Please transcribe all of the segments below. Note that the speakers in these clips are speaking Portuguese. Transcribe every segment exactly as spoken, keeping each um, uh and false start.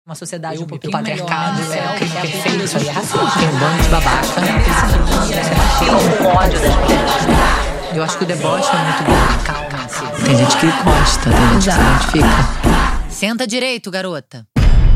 Uma sociedade Eu, um o pouquinho patriarcado, melhor, né? é, o crime é perfeito, isso aí é racista. Tem um bando de babaca. Tem um ódio das mulheres. Eu acho que o deboche é muito bom. Calma-se. Tem gente que gosta, tem gente Exato. que se identifica. Senta direito, garota.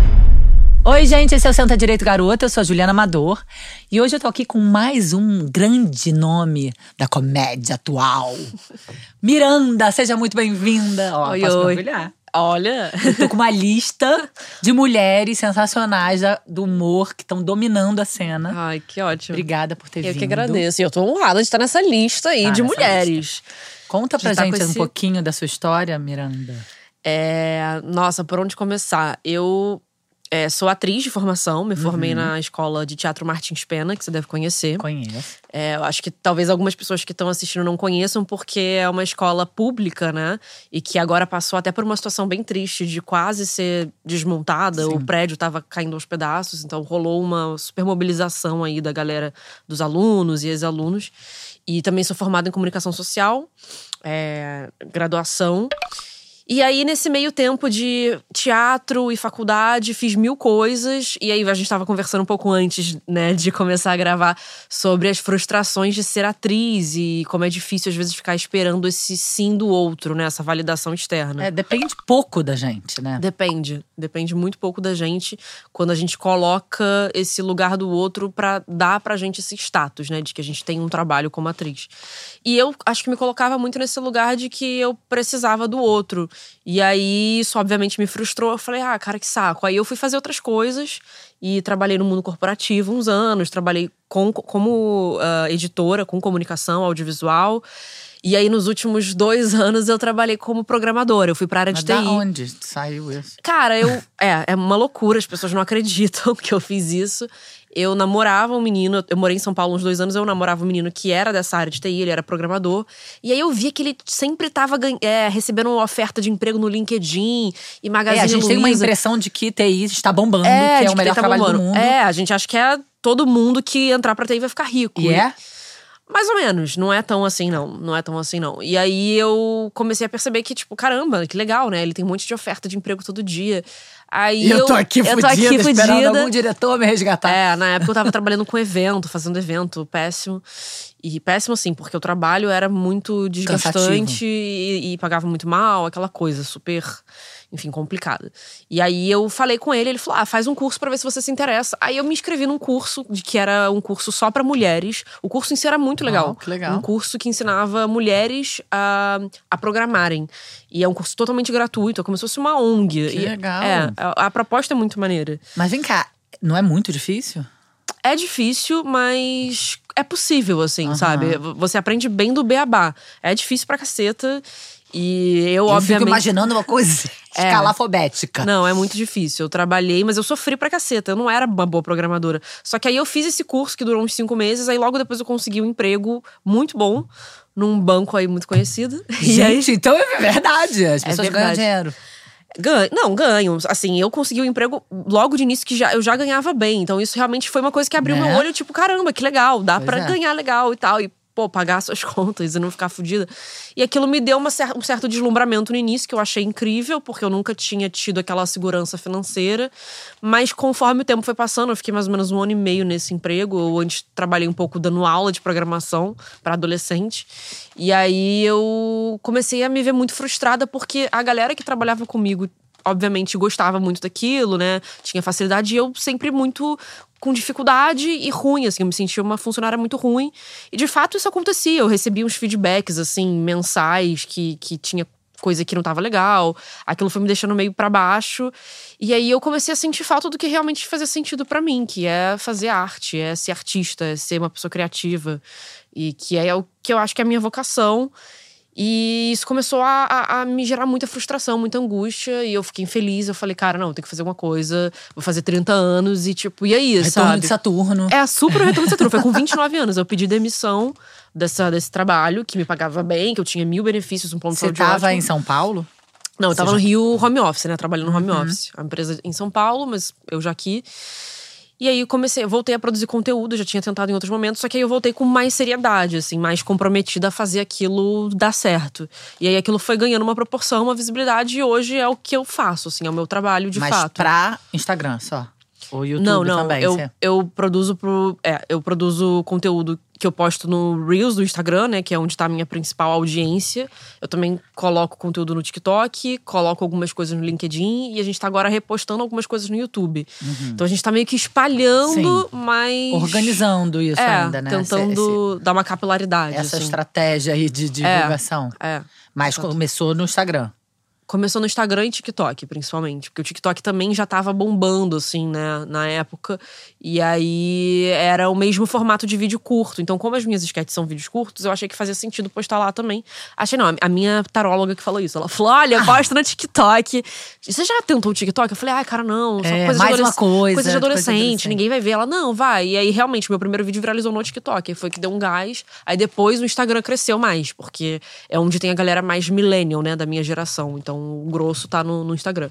Oi, gente, esse é o Senta Direito, Garota. Eu sou a Juliana Amador. E hoje eu tô aqui com mais um grande nome da comédia atual. Miranda, seja muito bem-vinda. Ó, Oi, posso oi. mergulhar? Olha, Eu tô com uma lista de mulheres sensacionais da- do humor que estão dominando a cena. ai, que ótimo. Obrigada por ter Eu vindo. que agradeço. E eu tô honrada de estar nessa lista aí Tá de nessa mulheres. Conta pra de tá gente com um esse- pouquinho da sua história, Miranda. É, nossa, por onde começar? Eu é, sou atriz de formação, me formei Uhum. na escola de teatro Martins Pena, que você deve conhecer. Conheço. É, eu acho que talvez algumas pessoas que estão assistindo não conheçam, porque é uma escola pública, né? E que agora passou até por uma situação bem triste de quase ser desmontada. Sim. O prédio estava caindo aos pedaços, então rolou uma super mobilização aí da galera, dos alunos e ex-alunos. E também sou formada em comunicação social, é, graduação. E aí, nesse meio tempo de teatro e faculdade, fiz mil coisas. E aí, a gente tava conversando um pouco antes, né, de começar a gravar, sobre as frustrações de ser atriz e como é difícil, às vezes, ficar esperando esse sim do outro, né, essa validação externa. É, depende pouco da gente, né? Depende. Depende muito pouco da gente quando a gente coloca esse lugar do outro pra dar pra gente esse status, né? De que a gente tem um trabalho como atriz. E eu acho que me colocava muito nesse lugar de que eu precisava do outro. E aí, isso obviamente me frustrou. Eu falei, ah, cara, que saco. Aí eu fui fazer outras coisas e trabalhei no mundo corporativo uns anos. Trabalhei com, como uh, editora, com comunicação audiovisual. E aí, nos últimos dois anos, eu trabalhei como programadora. Eu fui pra área de Mas T I. da onde saiu isso? Cara, eu. É, é uma loucura, as pessoas não acreditam que eu fiz isso. Eu namorava um menino, eu morei em São Paulo uns dois anos, eu namorava um menino que era dessa área de T I, ele era programador. E aí eu via que ele sempre tava ganha- é, recebendo uma oferta de emprego no LinkedIn e Magazine É, a gente tem uma Luiza. impressão de que T I está bombando, É, que é de o melhor tá trabalho bombando. do mundo. É, a gente acha que é todo mundo que entrar pra T I vai ficar rico. E é? Mais ou menos, não é tão assim não, não é tão assim não. E aí eu comecei a perceber que, tipo, caramba, que legal, né? Ele tem um monte de oferta de emprego todo dia. Aí E eu tô aqui eu fudida, tô aqui esperando fudida. algum diretor me resgatar. É, na época eu tava trabalhando com evento, fazendo evento, péssimo. E péssimo assim, porque o trabalho era muito desgastante e, e pagava muito mal, aquela coisa super, enfim, complicada. E aí eu falei com ele, ele falou, ah, faz um curso pra ver se você se interessa. Aí eu me inscrevi num curso, de que era um curso só pra mulheres. O curso em si era muito legal. Uau, que legal. Um curso que ensinava mulheres a, a programarem. E é um curso totalmente gratuito, é como se fosse uma O N G. Que E- legal. É, a, a proposta é muito maneira. Mas vem cá, não é muito difícil? É difícil, mas é possível, assim, Aham. sabe? Você aprende bem do beabá. É difícil pra caceta. E eu, Eu obviamente. fico imaginando uma coisa É. escalafobética. Não, é muito difícil. Eu trabalhei, mas eu sofri pra caceta. Eu não era uma boa programadora. Só que aí eu fiz esse curso que durou uns cinco meses. Aí logo depois eu consegui um emprego muito bom num banco aí muito conhecido. E aí, Gente, então é verdade. As pessoas ganham verdade. dinheiro. Ganho, não, ganho. Assim, eu consegui um emprego logo de início que já, eu já ganhava bem. Então isso realmente foi uma coisa que abriu Né? meu olho, tipo, caramba, que legal, dá Pois pra é. ganhar legal e tal. E, pô, pagar suas contas e não ficar fodida. E aquilo me deu uma cer- um certo deslumbramento no início, que eu achei incrível, porque eu nunca tinha tido aquela segurança financeira. Mas conforme o tempo foi passando, eu fiquei mais ou menos um ano e meio nesse emprego. Eu antes trabalhei um pouco dando aula de programação pra adolescente. E aí eu comecei a me ver muito frustrada, porque a galera que trabalhava comigo obviamente gostava muito daquilo, né? Tinha facilidade e eu sempre muito com dificuldade e ruim, assim. Eu me sentia uma funcionária muito ruim. E de fato isso acontecia. Eu recebia uns feedbacks, assim, mensais que, que tinha coisa que não tava legal. Aquilo foi me deixando meio pra baixo. E aí eu comecei a sentir falta do que realmente fazia sentido pra mim, que é fazer arte, é ser artista, é ser uma pessoa criativa. E que é o que eu acho que é a minha vocação. E isso começou a, a, a me gerar muita frustração, muita angústia. E eu fiquei infeliz. Eu falei, cara, não, tem que fazer alguma coisa. Vou fazer trinta anos e tipo, e aí, Retorno sabe? de Saturno. É super o retorno de Saturno. Foi com vinte e nove anos. Eu pedi demissão dessa, desse trabalho, que me pagava bem, que eu tinha mil benefícios, um plano de Você saúde tava ótimo. em São Paulo? Não, eu tava Você no já- Rio home office, né? Trabalhando no home Uhum. office. A empresa em São Paulo, mas eu já aqui. E aí comecei, voltei a produzir conteúdo, já tinha tentado em outros momentos, só que aí eu voltei com mais seriedade, assim, mais comprometida a fazer aquilo dar certo. E aí aquilo foi ganhando uma proporção, uma visibilidade, e hoje é o que eu faço, assim, é o meu trabalho de Mas fato. pra Instagram só? Ou YouTube não, não, também? eu, Você... eu produzo pro. É, eu produzo conteúdo que eu posto no Reels do Instagram, né? Que é onde tá a minha principal audiência. Eu também coloco conteúdo no TikTok, coloco algumas coisas no LinkedIn e a gente tá agora repostando algumas coisas no YouTube. Uhum. Então a gente tá meio que espalhando, Sim. mas. Organizando isso é, ainda, né? Tentando esse, dar uma capilaridade. Essa assim. estratégia aí de divulgação. É. é. Mas começou no Instagram. Começou no Instagram e TikTok, principalmente. Porque o TikTok também já tava bombando, assim, né, na época. E aí, era o mesmo formato de vídeo curto. Então, como as minhas sketches são vídeos curtos, eu achei que fazia sentido postar lá também. Achei, não, a minha taróloga que falou isso. Ela falou, olha, posta no TikTok. Você já tentou o TikTok? Eu falei, ai, cara, não. Só é, coisa mais de uma coisa. Coisa de adolescente, coisa de adolescente, ninguém vai ver. Ela, não, vai. E aí, realmente, meu primeiro vídeo viralizou no TikTok. Foi que deu um gás. Aí, depois, o Instagram cresceu mais. Porque é onde tem a galera mais millennial, né, da minha geração. Então, o grosso tá no, no Instagram.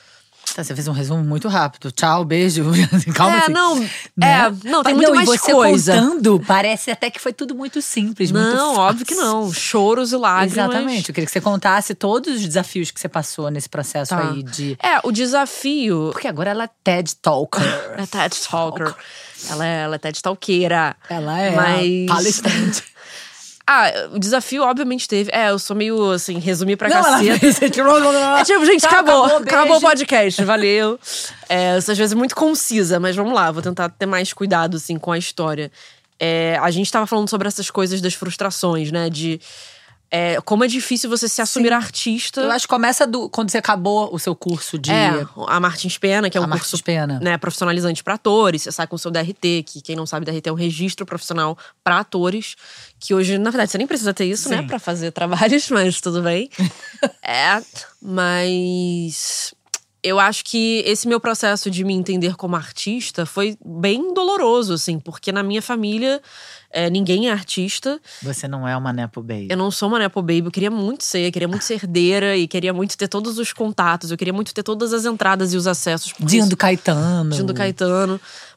Tá, você fez um resumo muito rápido. Tchau, beijo. Calma, é, assim. não, né? é, não, tem muito não, mais e você coisa. contando, parece até que foi tudo muito simples, não, muito fácil. óbvio que não. Choros e lágrimas. Exatamente. Eu queria que você contasse todos os desafios que você passou nesse processo tá. aí de… É, o desafio… Porque agora ela é TED Talker. é TED Talker. Ela é, ela é TED Talkeira. Ela é mas... palestrante. Ah, o desafio obviamente teve… É, eu sou meio, assim, resumir pra não, caceta. Ela fez, é tipo, gente, tá, acabou. acabou, acabou o podcast, valeu. É, eu sou às vezes muito concisa, mas vamos lá. Vou tentar ter mais cuidado, assim, com a história. É, a gente tava falando sobre essas coisas das frustrações, né? De… É, como é difícil você se assumir Sim. artista. Eu acho que começa do, quando você acabou o seu curso de… É, a Martins Pena, que é um a curso Pena. Né, profissionalizante para atores. Você sai com o seu D R T, que quem não sabe, D R T é um registro profissional para atores. Que hoje, na verdade, você nem precisa ter isso, Sim. né? Pra fazer trabalhos, mas tudo bem. é, mas… Eu acho que esse meu processo de me entender como artista foi bem doloroso, assim. Porque na minha família… É, ninguém é artista. Você não é uma Nepo Baby. Eu não sou uma Nepo Baby. Eu queria muito ser. Eu queria muito ser herdeira. E queria muito ter todos os contatos. Eu queria muito ter todas as entradas e os acessos. Dindo Caetano. Dindo Caetano.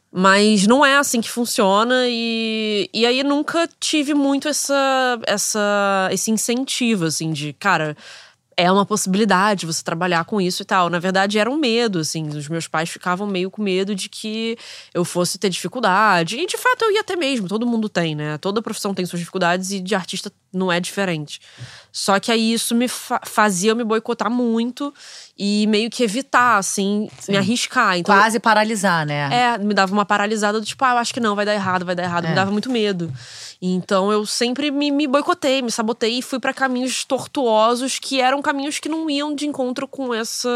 Mas não é assim que funciona. E, e aí nunca tive muito essa, essa, esse incentivo, assim, de… Cara… É uma possibilidade você trabalhar com isso e tal. Na verdade, era um medo, assim. Os meus pais ficavam meio com medo de que eu fosse ter dificuldade. E, de fato, eu ia ter mesmo. Todo mundo tem, né? Toda profissão tem suas dificuldades e de artista não é diferente. Só que aí isso me fa- fazia eu me boicotar muito e meio que evitar, assim, Sim. me arriscar. Então, Quase paralisar, né? É, me dava uma paralisada do tipo, ah, eu acho que não, vai dar errado, vai dar errado. É. Me dava muito medo. Então eu sempre me, me boicotei, me sabotei e fui pra caminhos tortuosos que eram caminhos que não iam de encontro com essa…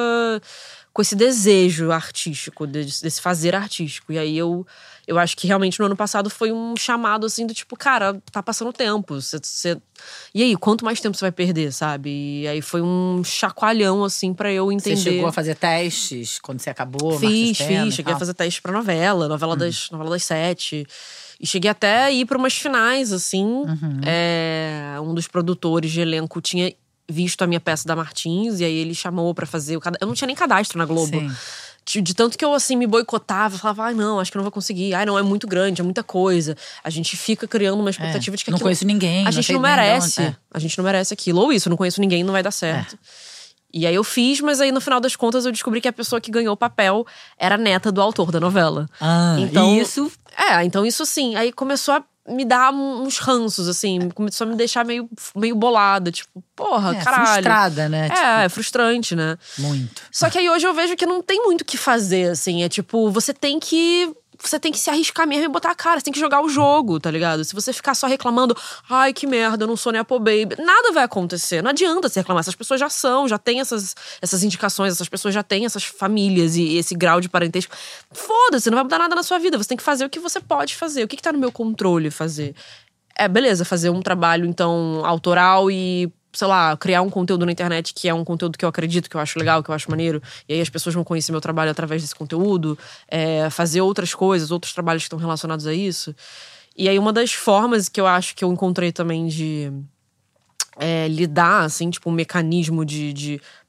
com esse desejo artístico, desse, desse fazer artístico. E aí eu… Eu acho que realmente no ano passado foi um chamado, assim, do tipo, cara, tá passando tempo. Cê, cê... E aí, quanto mais tempo você vai perder, sabe? E aí foi um chacoalhão, assim, pra eu entender. Você chegou a fazer testes quando você acabou? Fiz, fiz. Cheguei a fazer testes pra novela, novela, hum. das, novela das sete. E cheguei até a ir pra umas finais, assim. Uhum. É, um dos produtores de elenco tinha visto a minha peça da Martins. E aí ele chamou pra fazer o cadastro. Eu não tinha nem cadastro na Globo. Sim. De tanto que eu, assim, me boicotava, falava, ai, não, acho que eu não vou conseguir. Ai, não, é muito grande, é muita coisa. A gente fica criando uma expectativa é, de que não aquilo… Não conheço ninguém. A gente não merece. É. A gente não merece aquilo. Ou isso, não conheço ninguém, não vai dar certo. É. E aí eu fiz, mas aí no final das contas eu descobri que a pessoa que ganhou o papel era a neta do autor da novela. Ah, então, e isso… É, então isso assim, aí começou a me dar uns ranços, assim. Começou a me deixar meio, meio bolada. Tipo, porra, é, caralho. frustrada, né? É, tipo, é frustrante, né? Muito. Só que aí hoje eu vejo que não tem muito o que fazer, assim. É tipo, você tem que… Você tem que se arriscar mesmo e botar a cara. Você tem que jogar o jogo, tá ligado? Se você ficar só reclamando… Ai, que merda, eu não sou Nepo Baby. Nada vai acontecer. Não adianta você reclamar. Essas pessoas já são, já têm essas, essas indicações. Essas pessoas já têm essas famílias e, e esse grau de parentesco. Foda-se, não vai mudar nada na sua vida. Você tem que fazer o que você pode fazer. O que, que tá no meu controle fazer? É, beleza, fazer um trabalho, então, autoral e… sei lá, criar um conteúdo na internet que é um conteúdo que eu acredito, que eu acho legal, que eu acho maneiro. E aí as pessoas vão conhecer meu trabalho através desse conteúdo. É, fazer outras coisas, outros trabalhos que estão relacionados a isso. E aí uma das formas que eu acho que eu encontrei também de… É, lidar, assim, tipo, um mecanismo de, de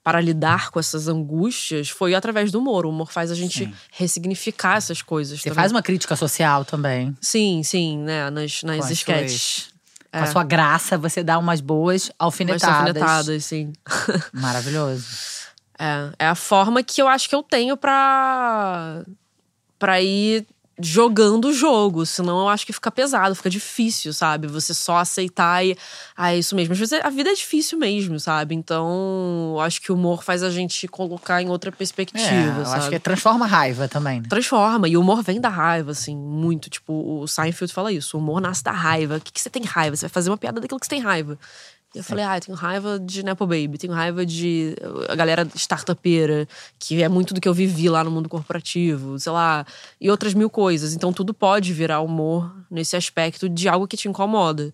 para lidar com essas angústias foi através do humor. O humor faz a gente Sim. ressignificar essas coisas. Você também. faz uma crítica social também. Sim, sim, né? Nas, nas Com as sketches. suas- É. Com a sua graça, você dá umas boas Umas alfinetadas. alfinetadas, sim. Maravilhoso. É, é a forma que eu acho que eu tenho pra, pra ir jogando o jogo. Senão eu acho que fica pesado, fica difícil, sabe? Você só aceitar e… Ah, é isso mesmo. Às vezes a vida é difícil mesmo, sabe? Então, eu acho que o humor faz a gente colocar em outra perspectiva, É, eu sabe? acho que transforma a raiva também, né? Transforma. E o humor vem da raiva, assim, muito. Tipo, o Seinfeld fala isso. O humor nasce da raiva. O que, que você tem raiva? Você vai fazer uma piada daquilo que você tem raiva. E eu falei, ah, eu tenho raiva de Nepo Baby. Tenho raiva de a galera startupeira, que é muito do que eu vivi lá no mundo corporativo. Sei lá. E outras mil coisas. Então, tudo pode virar humor nesse aspecto de algo que te incomoda.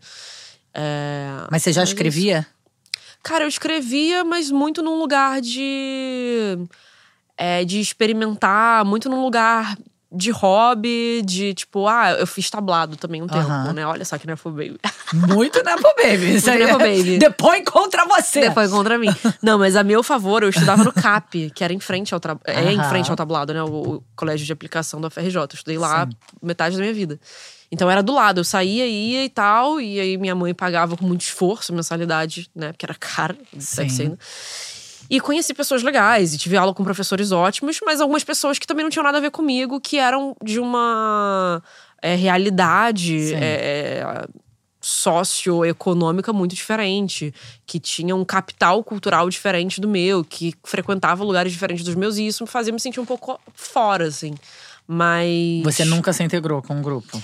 É, Mas você já mas escrevia? Cara, eu escrevia, mas muito num lugar de… É, de experimentar, muito num lugar de hobby, de tipo… Ah, eu fiz tablado também um tempo, Aham. né? Olha só que Nepo Baby. Muito Nepo Baby. Isso aí Nepo é- Baby. Depõe contra você. Depois contra mim. Não, mas a meu favor, eu estudava no C A P, que era em frente ao… Tra... É em Aham. frente ao tablado, né? O, o colégio de aplicação da F R J. Eu estudei lá Sim. metade da minha vida. Então era do lado, eu saía, ia e tal. E aí minha mãe pagava com muito esforço a mensalidade, né? Porque era cara, deve ser ainda. E conheci pessoas legais, e tive aula com professores ótimos, mas algumas pessoas que também não tinham nada a ver comigo, que eram de uma é, realidade Sim. é, socioeconômica muito diferente, que tinha um capital cultural diferente do meu, que frequentava lugares diferentes dos meus, e isso me fazia me sentir um pouco fora, assim. Mas… Você nunca se integrou com um grupo?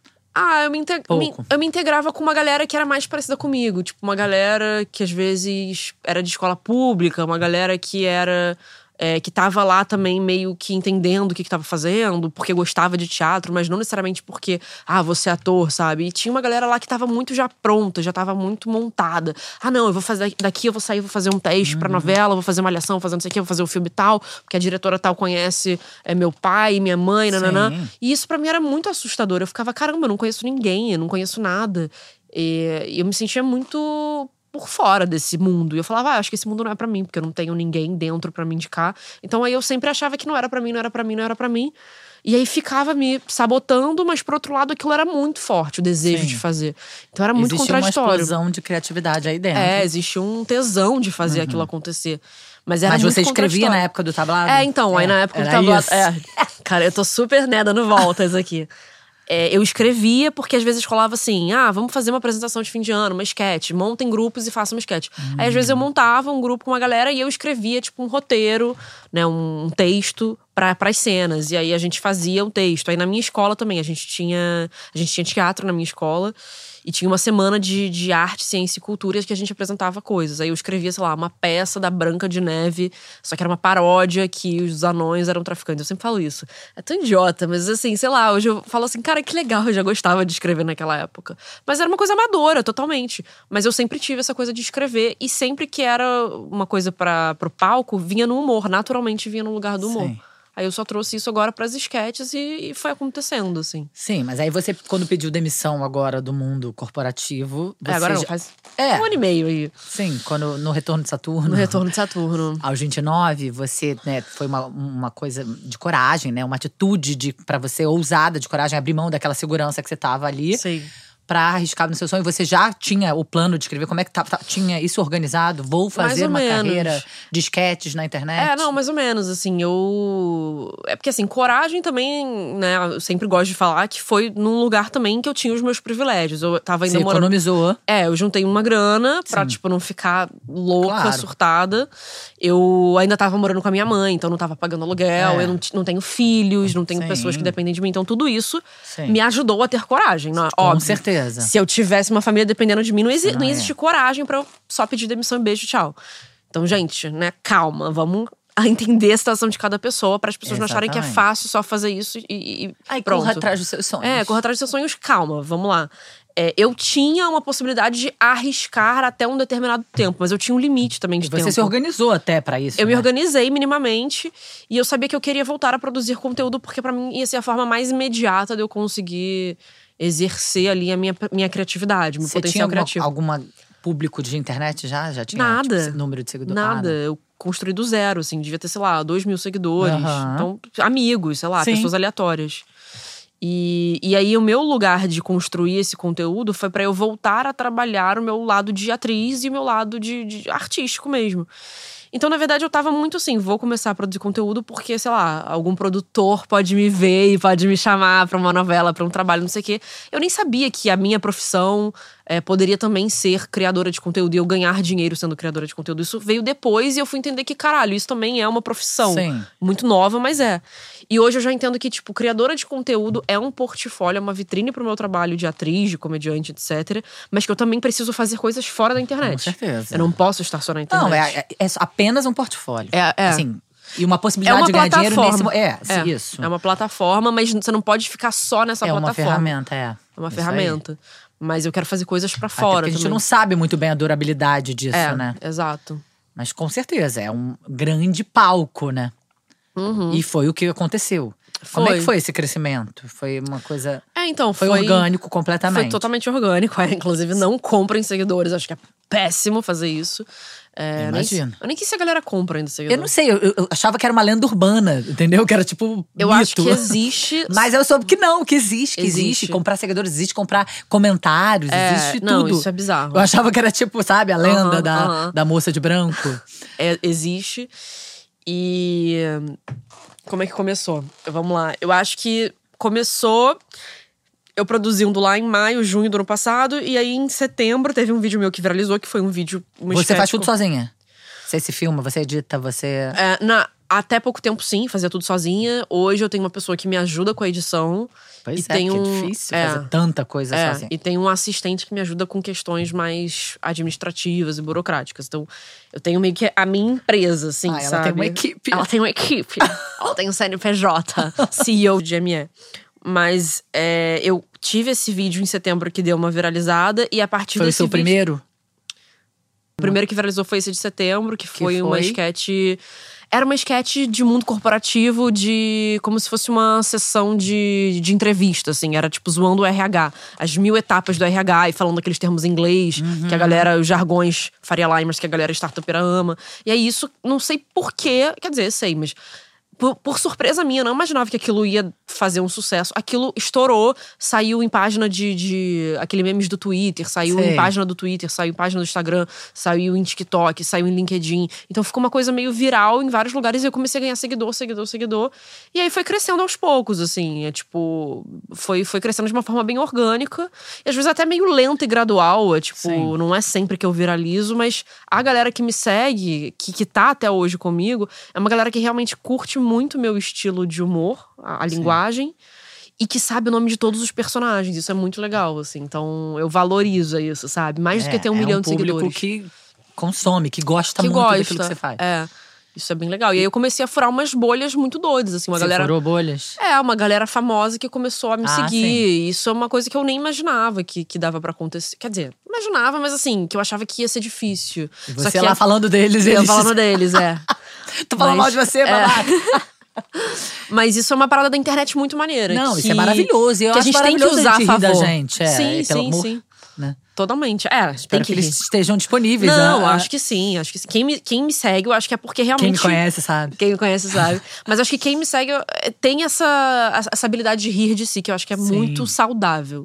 Ah, eu me, inte- me- Pouco. eu me integrava com uma galera que era mais parecida comigo. Tipo, uma galera que às vezes era de escola pública, uma galera que era… é, que tava lá também meio que entendendo o que que tava fazendo, porque gostava de teatro, mas não necessariamente porque… Ah, você é ator, sabe? E tinha uma galera lá que tava muito já pronta, já tava muito montada. Ah, não, eu vou fazer… Daqui eu vou sair, vou fazer um teste pra novela, vou fazer uma malhação, vou fazer não sei o quê, vou fazer um filme tal, porque a diretora tal conhece é, meu pai, minha mãe, nananã. Sim. E isso pra mim era muito assustador. Eu ficava, caramba, eu não conheço ninguém, eu não conheço nada. E, e eu me sentia muito por fora desse mundo. E eu falava, ah, acho que esse mundo não é pra mim, porque eu não tenho ninguém dentro pra me indicar. Então aí eu sempre achava que não era pra mim, não era pra mim, não era pra mim. E aí ficava me sabotando, mas por outro lado aquilo era muito forte, o desejo Sim. de fazer. Então era muito Existia uma contraditório. explosão de criatividade aí dentro. É, existia um tesão de fazer aquilo acontecer. Mas era Mas muito você escrevia contraditório. na época do tablado? É, então, aí na época do era tablado. isso. É, cara, eu tô super né, dando voltas aqui. É, eu escrevia porque às vezes rolava assim: ah, vamos fazer uma apresentação de fim de ano, uma sketch, montem grupos e façam uma sketch. Hum. Aí às vezes eu montava um grupo com uma galera e eu escrevia, tipo, um roteiro, né, um, um texto para as cenas. E aí a gente fazia um texto. Aí na minha escola também, a gente tinha, a gente tinha teatro na minha escola. E tinha uma semana de, de arte, ciência e cultura que a gente apresentava coisas. Aí eu escrevia, sei lá, uma peça da Branca de Neve, só que era uma paródia que os anões eram traficantes. Eu sempre falo isso. É tão idiota, mas assim, sei lá, hoje eu falo assim, cara, que legal, eu já gostava de escrever naquela época. Mas era uma coisa amadora, totalmente. Mas eu sempre tive essa coisa de escrever, e sempre que era uma coisa para pro palco, vinha no humor, naturalmente vinha no lugar do humor. Sim. Aí eu só trouxe isso agora pras esquetes e, e foi acontecendo, assim. Sim, mas aí você, quando pediu demissão agora do mundo corporativo… Você É, agora não, já- faz É, um ano e meio aí. sim, quando, no Retorno de Saturno. No Retorno de Saturno. Aos vinte e nove, você, né, foi uma, uma coisa de coragem, né? Uma atitude de, pra você, ousada de coragem, abrir mão daquela segurança que você tava ali. Sim. Pra arriscar no seu sonho. Você já tinha o plano de escrever? Como é que tá, tá- tinha isso organizado? Vou fazer ou uma menos. carreira de esquetes na internet? É, não, mais ou menos, assim, eu… É porque, assim, coragem também, né, eu sempre gosto de falar que foi num lugar também que eu tinha os meus privilégios. Eu tava ainda Você morando… economizou. É, eu juntei uma grana pra, Sim. tipo, não ficar louca, Claro. surtada. Eu ainda tava morando com a minha mãe, então não tava pagando aluguel. É. Eu não, ti- não tenho filhos, não tenho Sim. pessoas que dependem de mim. Então tudo isso Sim. me ajudou a ter coragem, não é? Com Óbvio. certeza. Se eu tivesse uma família dependendo de mim, não, exi Não não é. existe coragem pra eu só pedir demissão e beijo, tchau. Então, gente, né, calma, vamos entender a situação de cada pessoa para as pessoas não acharem que é Exatamente. fácil só fazer isso e, e Aí pronto. corra atrás dos seus sonhos. É, corra atrás dos seus sonhos, calma, vamos lá. É, eu tinha uma possibilidade de arriscar até um determinado tempo, mas eu tinha um limite também de E você tempo. se organizou até pra isso, Eu me né? organizei minimamente e eu sabia que eu queria voltar a produzir conteúdo, porque pra mim ia ser a forma mais imediata de eu conseguir exercer ali a minha, minha criatividade, meu Você tinha potencial alguma, criativo. alguma público de internet já? Já tinha Nada. tipo, número de seguidores? Nada. Ah, não. Eu construí do zero, assim. Devia ter, sei lá, dois mil seguidores. Aham. Então, amigos, sei lá, Sim. pessoas aleatórias. E, e aí, o meu lugar de construir esse conteúdo foi pra eu voltar a trabalhar o meu lado de atriz e o meu lado de, de artístico mesmo. Então, na verdade, eu tava muito assim, vou começar a produzir conteúdo porque, sei lá, algum produtor pode me ver e pode me chamar pra uma novela, pra um trabalho, não sei o quê. Eu nem sabia que a minha profissão é, poderia também ser criadora de conteúdo e eu ganhar dinheiro sendo criadora de conteúdo. Isso veio depois e eu fui entender que, caralho, isso também é uma profissão. Sim. Muito nova, mas é. E hoje eu já entendo que, tipo, criadora de conteúdo é um portfólio, é uma vitrine pro meu trabalho de atriz, de comediante, etcétera. Mas que eu também preciso fazer coisas fora da internet. Com certeza. Eu não posso estar só na internet. Não, é, é, é apenas um portfólio. É, é. Assim, e uma É possibilidade uma de ganhar dinheiro nesse… plataforma. É, É, isso. É uma plataforma, mas você não pode ficar só nessa É uma plataforma. ferramenta, é. É uma Isso ferramenta. Mas eu quero fazer coisas pra Até fora porque a gente também. não sabe muito bem a durabilidade disso, É, né? exato. Mas com certeza, é um grande palco, né? Uhum. E foi o que aconteceu. Como é Foi. que foi esse crescimento? Foi uma coisa… É, então, Foi, foi… orgânico completamente. Foi totalmente orgânico. É, inclusive, não comprem seguidores. Acho que é péssimo fazer isso. É, Eu nem- imagino. eu nem quis se a galera compra ainda seguidor. Eu não sei, eu, eu achava que era uma lenda urbana, entendeu? Que era tipo Eu mito. acho que existe… Mas eu soube que não, que existe, que existe. Existe. Comprar seguidores, existe comprar comentários, É, existe não, tudo. isso é bizarro. Eu achava que era tipo, sabe, a lenda Aham, da, aham. da moça de branco. É, existe. E… Como é que começou? Vamos lá. Eu acho que começou… Eu produzindo lá em maio, junho do ano passado. E aí, em setembro, teve um vídeo meu que viralizou. Que foi um vídeo… Uma Você faz sketch tudo com- sozinha? Você se filma, você edita, você… É, na, até pouco tempo, sim, fazia tudo sozinha. Hoje eu tenho uma pessoa que me ajuda com a edição. Pois e é, tem porque um, é difícil é, fazer tanta coisa é, sozinha. E tem um assistente que me ajuda com questões mais administrativas e burocráticas. Então, eu tenho meio que a minha empresa, assim, Ah, ela sabe? tem uma equipe. Ela tem uma equipe. Ela tem um C N P J, C E O de M E. Mas é, eu tive esse vídeo em setembro que deu uma viralizada. E a partir Foi o desse seu vídeo… primeiro? O primeiro que viralizou foi esse de setembro, que foi, Que uma foi? sketch… Era uma sketch de mundo corporativo, de… Como se fosse uma sessão de, de entrevista, assim. Era tipo zoando o R H. As mil etapas do R H e falando aqueles termos em inglês. Que a galera… Os jargões Faria Limers que a galera startupeira ama. E aí isso… Não sei porquê… Quer dizer, sei, mas… Por, por surpresa minha, eu não imaginava que aquilo ia fazer um sucesso. Aquilo estourou, saiu em página de… de aquele memes do Twitter, saiu Sei. em página do Twitter, saiu em página do Instagram, saiu em TikTok, saiu em LinkedIn. Então ficou uma coisa meio viral em vários lugares e eu comecei a ganhar seguidor, seguidor, seguidor. E aí foi crescendo aos poucos, assim. É tipo… Foi, foi crescendo de uma forma bem orgânica. E às vezes até meio lenta e gradual. É tipo… Sim. Não é sempre que eu viralizo, mas a galera que me segue, que, que tá até hoje comigo, é uma galera que realmente curte muito meu estilo de humor, a, a linguagem, e que sabe o nome de todos os personagens. Isso é muito legal, assim. Então, eu valorizo isso, sabe? Mais do que ter um é milhão um de público seguidores. que consome, que gosta que muito gosta. daquilo que você faz. É. Isso é bem legal. E aí eu comecei a furar umas bolhas muito doidas, assim. Uma Você galera… furou bolhas? É, uma galera famosa que começou a me Ah, seguir. sim. Isso é uma coisa que eu nem imaginava que, que dava pra acontecer. Quer dizer, imaginava, mas assim, que eu achava que ia ser difícil. E Só você que lá é- falando deles, Eu eles… falando deles, é. Tô falando Mas- mal de você, é. babaca. Mas isso é uma parada da internet muito maneira. Não, que, isso é maravilhoso. E eu que a acho gente tem que maravilhoso usar a a gente rir da favor. gente, é, sim, pelo sim, amor, sim. né? Totalmente. É, Espero tem que, que eles rir. estejam disponíveis. Não, a- a- acho que sim. Acho que sim. Quem me, quem me segue, eu acho que é porque realmente… Quem me conhece sabe. Quem me conhece sabe. Mas acho que quem me segue eh, tem essa, essa habilidade de rir de si, que eu acho que é Sim. muito saudável.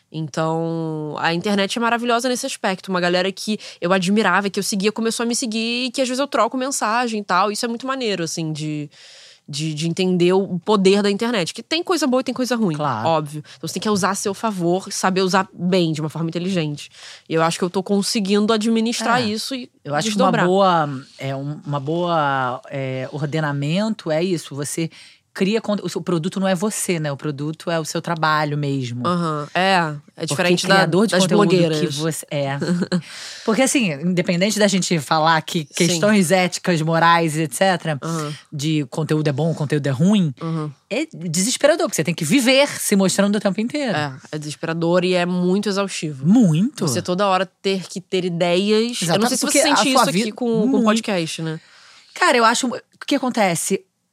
Então, a internet é maravilhosa nesse aspecto. Uma galera que eu admirava, que eu seguia, começou a me seguir. E que às vezes eu troco mensagem e tal. Isso é muito maneiro, assim, de… De, de entender o poder da internet. Que tem coisa boa e tem coisa ruim, Claro. óbvio. Então você tem que usar a seu favor, saber usar bem, de uma forma inteligente. E eu acho que eu tô conseguindo administrar É. isso e Eu acho desdobrar. que uma boa, é, um- uma boa é, ordenamento é isso. Você cria… con- O seu produto não é você, né? O produto é o seu trabalho mesmo. Aham, é. É diferente Porque da, criador de das conteúdo blogueiras. que você é. Porque assim, independente da gente falar que questões éticas, morais, etcétera, Aham. de conteúdo é bom, conteúdo é ruim, Uhum. é desesperador, porque você tem que viver se mostrando o tempo inteiro. É, é desesperador e é muito exaustivo. Muito. Você toda hora ter que ter ideias. Eu não sei se você Porque a sente sua isso aqui vida- com, com muito. podcast, né? Cara, eu acho… O que acontece?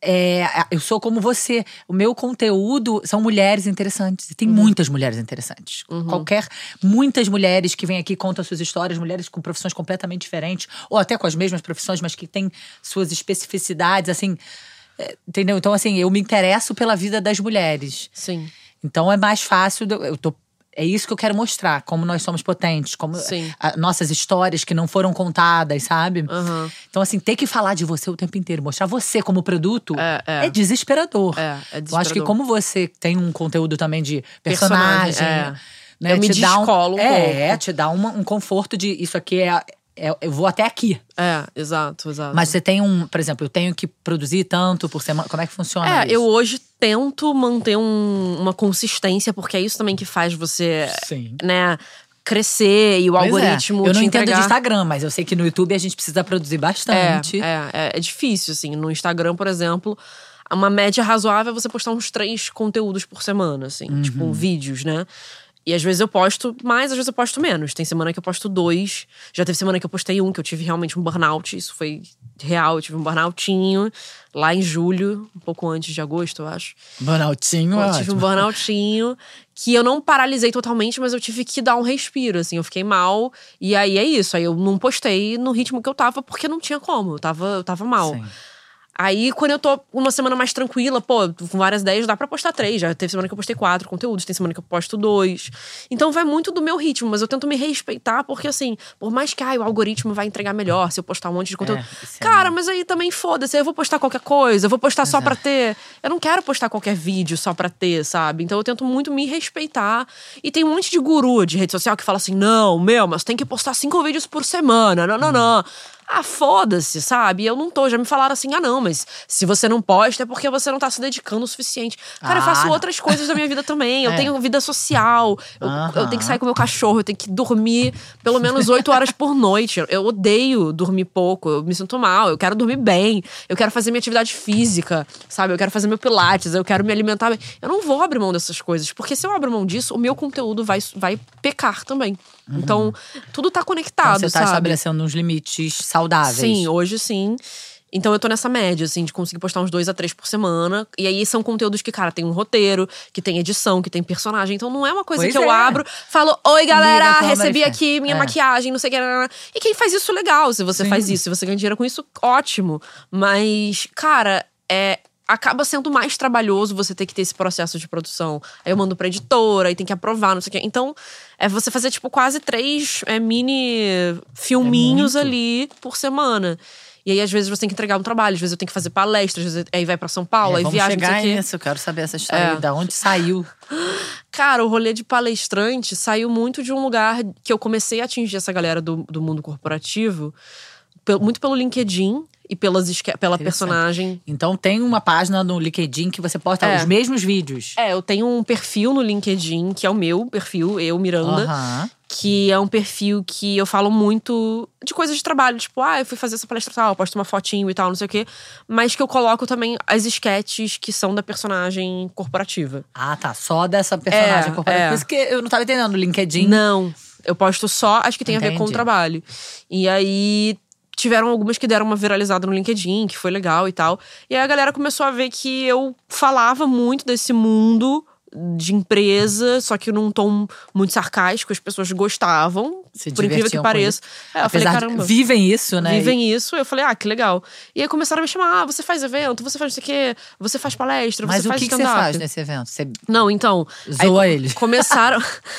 é, eu sou como você. O meu conteúdo são mulheres interessantes. E tem uhum. muitas mulheres interessantes. Uhum. Qualquer… Muitas mulheres que vêm aqui e contam suas histórias. Mulheres com profissões completamente diferentes. Ou até com as mesmas profissões, mas que têm suas especificidades, assim… É, entendeu? Então, assim, eu me interesso pela vida das mulheres. Sim. Então, é mais fácil… Eu tô É isso que eu quero mostrar, como nós somos potentes, como a, nossas histórias que não foram contadas, sabe? Uhum. Então, assim, ter que falar de você o tempo inteiro, mostrar você como produto é, é. é desesperador. É, é desesperador. Eu acho que como você tem um conteúdo também de personagem, personagem é. né, eu me te dá um, descolo um é, pouco. te dá uma, um conforto de isso aqui é… É, eu vou até aqui. É, exato, exato. Mas você tem um… Por exemplo, eu tenho que produzir tanto por semana. Como é que funciona É, isso? eu hoje tento manter um, uma consistência, porque é isso também que faz você… Sim. né, crescer e o pois algoritmo é. Eu não te entendo entregar… de Instagram, mas eu sei que no YouTube a gente precisa produzir bastante. É, é, é difícil, assim. No Instagram, por exemplo… Uma média razoável é você postar uns três conteúdos por semana, assim. Uhum. Tipo, vídeos, né? E às vezes eu posto mais, às vezes eu posto menos. Tem semana que eu posto dois. Já teve semana que eu postei um, que eu tive realmente um burnout. Isso foi real, eu tive um burnoutinho. Lá em julho, um pouco antes de agosto, eu acho. Burnoutinho, Eu ótimo. tive um burnoutinho. Que eu não paralisei totalmente, mas eu tive que dar um respiro, assim. Eu fiquei mal. E aí é isso. Aí eu não postei no ritmo que eu tava, porque não tinha como. Eu tava, eu tava mal. Sim. Aí, quando eu tô uma semana mais tranquila, pô, com várias ideias, dá pra postar três. Já teve semana que eu postei quatro conteúdos, tem semana que eu posto dois. Então vai muito do meu ritmo, mas eu tento me respeitar, porque assim, por mais que ai, o algoritmo vai entregar melhor se eu postar um monte de conteúdo. É, cara, é mas aí também foda-se, eu vou postar qualquer coisa, eu vou postar Exato. Só pra ter. Eu não quero postar qualquer vídeo só pra ter, sabe? Então eu tento muito me respeitar. E tem um monte de guru de rede social que fala assim: não, meu, mas tem que postar cinco vídeos por semana, não, não, hum. não. Ah, foda-se, sabe? Eu não tô, já me falaram assim, ah não, mas se você não posta é porque você não tá se dedicando o suficiente. Cara, ah, eu faço não. outras coisas da minha vida também. Eu é. tenho vida social, eu, uh-huh. eu tenho que sair com o meu cachorro, eu tenho que dormir pelo menos oito horas por noite. Eu odeio dormir pouco, eu me sinto mal, eu quero dormir bem, eu quero fazer minha atividade física, sabe? Eu quero fazer meu pilates, eu quero me alimentar bem. Eu não vou abrir mão dessas coisas, porque se eu abrir mão disso, o meu conteúdo vai, vai pecar também. Uhum. Então, tudo tá conectado, então, você tá sabe? estabelecendo uns limites saudáveis. Sim, hoje sim. Então eu tô nessa média, assim, de conseguir postar uns dois a três por semana. E aí são conteúdos que, cara, tem um roteiro, que tem edição, que tem personagem. Então não é uma coisa pois que é. eu abro, falo, oi galera, Liga, recebi aqui minha é. maquiagem, não sei o que. E quem faz isso, legal. Se você sim. faz isso, se você ganha dinheiro com isso, ótimo. Mas, cara, é… acaba sendo mais trabalhoso você ter que ter esse processo de produção. Aí eu mando pra editora, aí tem que aprovar, não sei o quê. Então, é você fazer, tipo, quase três é, mini filminhos é ali por semana. E aí, às vezes, você tem que entregar um trabalho. Às vezes, eu tenho que fazer palestras. Às vezes, aí vai pra São Paulo, é, aí vamos viaja, chegar não sei o quê. nisso, eu quero saber essa história. É. Da onde saiu? Cara, o rolê de palestrante saiu muito de um lugar que eu comecei a atingir essa galera do, do mundo corporativo. Muito pelo LinkedIn e pelas, pela personagem. Então tem uma página no LinkedIn que você posta é. os mesmos vídeos. É, eu tenho um perfil no LinkedIn, que é o meu perfil, eu, Miranda. Uhum. Que é um perfil que eu falo muito de coisas de trabalho. Tipo, ah, eu fui fazer essa palestra tal, posto uma fotinho e tal, não sei o quê. Mas que eu coloco também as sketches que são da personagem corporativa. Ah, tá. Só dessa personagem é, corporativa. É. Por isso que eu não tava entendendo no LinkedIn. Não, eu posto só as que tem Entendi. a ver com o trabalho. E aí… tiveram algumas que deram uma viralizada no LinkedIn, que foi legal e tal. E aí a galera começou a ver que eu falava muito desse mundo de empresa, só que num tom muito sarcástico. As pessoas gostavam, Se por incrível que pareça. É, eu falei, caramba. Vivem isso, né? Vivem isso. Eu falei, ah, que legal. E aí começaram a me chamar, ah, você faz evento, você faz não sei o quê, você faz palestra, Mas você faz stand-up. Mas o que, que você faz nesse evento? Você Não, então… zoa eles. Começaram…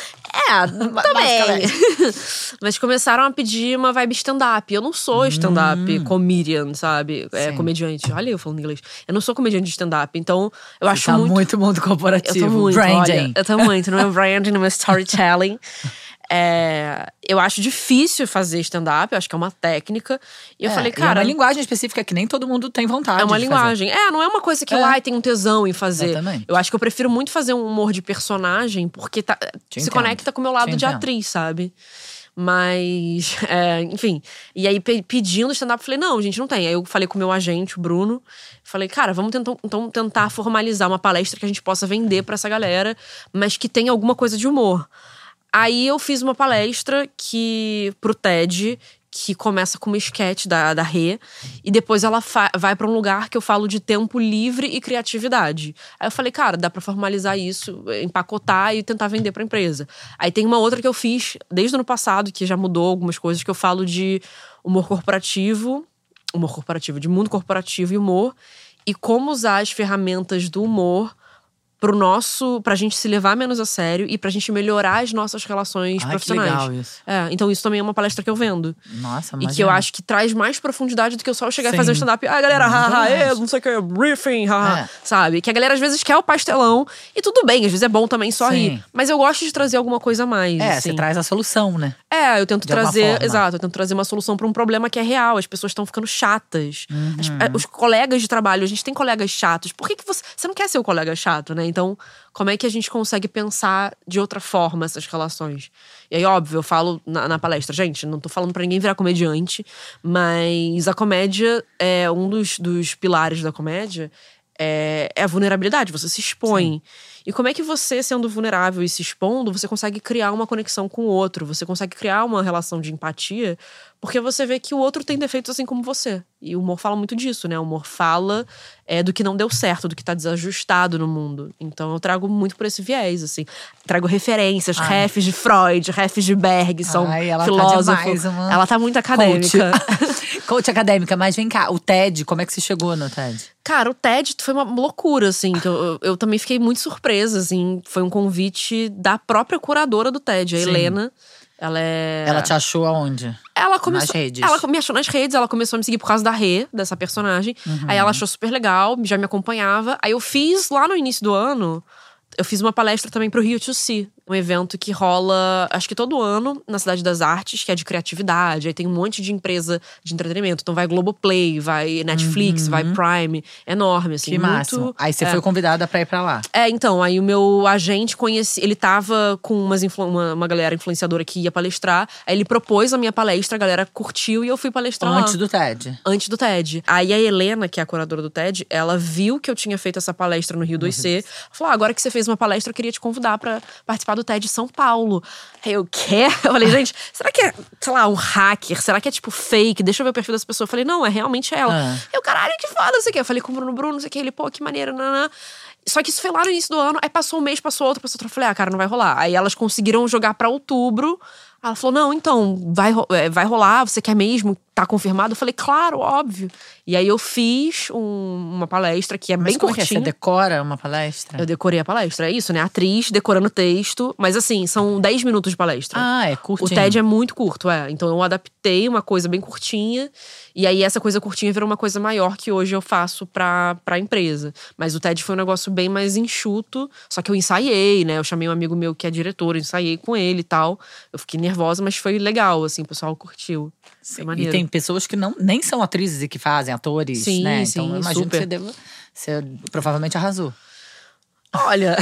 É, também. Mas começaram a pedir uma vibe stand-up. Eu não sou stand-up hum. comedian, sabe? É, Sim. comediante. Olha eu falando inglês. Eu não sou comediante de stand-up. Então, eu Você acho tá muito… muito mundo corporativo. Eu tô muito, branding. Olha, eu tô muito no meu branding, no meu storytelling. É, eu acho difícil fazer stand-up, eu acho que é uma técnica. E eu é, falei, cara… é uma linguagem específica que nem todo mundo tem vontade É uma de linguagem. fazer. É, não é uma coisa que é. eu ai, tenho um tesão em fazer. Exatamente. Eu acho que eu prefiro muito fazer um humor de personagem, porque tá, se entendo. conecta com o meu lado Te de entendo. atriz, sabe? Mas, é, enfim. E aí, pedindo stand-up, eu falei, não, gente, não tem. Aí eu falei com o meu agente, o Bruno. Falei, cara, vamos tentar, então, tentar formalizar uma palestra que a gente possa vender pra essa galera, mas que tenha alguma coisa de humor. Aí eu fiz uma palestra que, pro TED, que começa com uma sketch da, da Rê. E depois ela vai pra um lugar que eu falo de tempo livre e criatividade. Aí eu falei, cara, dá pra formalizar isso, empacotar e tentar vender pra empresa. Aí tem uma outra que eu fiz desde o ano passado, que já mudou algumas coisas, que eu falo de humor corporativo. Humor corporativo, de mundo corporativo e humor. E como usar as ferramentas do humor pro nosso, pra gente se levar menos a sério e pra gente melhorar as nossas relações Ai, profissionais. Que legal isso. É, então isso também é uma palestra que eu vendo. Nossa, E imagina. que eu acho que traz mais profundidade do que eu só chegar Sim. e fazer um stand-up. Ah, galera, haha, Verdade. é, não sei o que, briefing, haha. É. Sabe? Que a galera às vezes quer o pastelão. E tudo bem, às vezes é bom também só Sim. rir. Mas eu gosto de trazer alguma coisa a mais. É, assim. você traz a solução, né? É, eu tento De alguma trazer. forma. Exato, eu tento trazer uma solução pra um problema que é real. As pessoas estão ficando chatas. Uhum. As- é, os colegas de trabalho, a gente tem colegas chatos. Por que, que você. Você não quer ser o colega chato, né? Então, como é que a gente consegue pensar de outra forma essas relações? E aí, óbvio, eu falo na, na palestra, gente, não tô falando pra ninguém virar comediante, mas a comédia é um dos, dos pilares da comédia. É, é a vulnerabilidade, você se expõe. Sim. E como é que você, sendo vulnerável e se expondo, você consegue criar uma conexão com o outro? Você consegue criar uma relação de empatia, porque você vê que o outro tem defeitos assim como você. E o humor fala muito disso, né? O humor fala é, do que não deu certo, do que tá desajustado no mundo. Então eu trago muito por esse viés, assim. Trago referências, Ai. refs de Freud, refs de Bergson, Ai, ela filósofo. Tá demais, uma... Ela tá muito acadêmica. Coach. Coach acadêmica, mas vem cá, o TED, como é que você chegou no TED? Cara, o TED foi uma loucura, assim. Que eu, eu, eu também fiquei muito surpresa, assim. Foi um convite da própria curadora do TED, a Sim. Helena. Ela é… Ela te achou aonde? Ela começou, nas redes? Ela me achou nas redes, ela começou a me seguir por causa da Rê, dessa personagem. Uhum. Aí ela achou super legal, já me acompanhava. Aí eu fiz, lá no início do ano… Eu fiz uma palestra também pro Rio to See. Um evento que rola, acho que todo ano, na Cidade das Artes, que é de criatividade. Aí tem um monte de empresa de entretenimento. Então vai Globoplay, vai Netflix, Uhum. vai Prime. Enorme, assim. Que muito, máximo. Aí você é. foi convidada pra ir pra lá. É, então, aí o meu agente conheci… Ele tava com umas influ, uma, uma galera influenciadora que ia palestrar. Aí ele propôs a minha palestra, a galera curtiu e eu fui palestrar Antes lá. do TED. Antes do TED. Aí a Helena, que é a curadora do TED, ela viu que eu tinha feito essa palestra no Rio dois C. Falou, ah, agora que você fez uma palestra, eu queria te convidar pra participar do TED São Paulo. Aí eu, quê? Eu falei, gente, será que é, sei lá, um hacker? Será que é tipo fake? Deixa eu ver o perfil dessa pessoa. Eu falei, não, é realmente ela. Ah. Eu, caralho, que foda, não sei o quê. Eu falei com o Bruno Bruno, não sei o quê. Ele, pô, que maneiro, nanã. Só que isso foi lá no início do ano. Aí passou um mês, passou outro, passou outro. Eu falei, ah, cara, não vai rolar. Aí elas conseguiram jogar pra outubro. Ela falou, não, então, vai, vai rolar, você quer mesmo? Tá confirmado? Eu falei, claro, óbvio. E aí eu fiz um, uma palestra que é Mas bem como é que é? curtinha. Você decora uma palestra? Eu decorei a palestra, é isso, né? Atriz, decorando texto. Mas assim, são dez minutos de palestra. Ah, é O curtinho. TED é muito curto, é. Então eu adaptei uma coisa bem curtinha. E aí essa coisa curtinha virou uma coisa maior que hoje eu faço pra, pra empresa. Mas o TED foi um negócio bem mais enxuto. Só que eu ensaiei, né? Eu chamei um amigo meu que é diretor, eu ensaiei com ele e tal. Eu fiquei nervosa, mas foi legal, assim. O pessoal curtiu. Foi E maneiro. tem pessoas que não, nem são atrizes e que fazem, atores, Sim, né? sim, então eu imagino super. que você deva… Você provavelmente arrasou. Olha,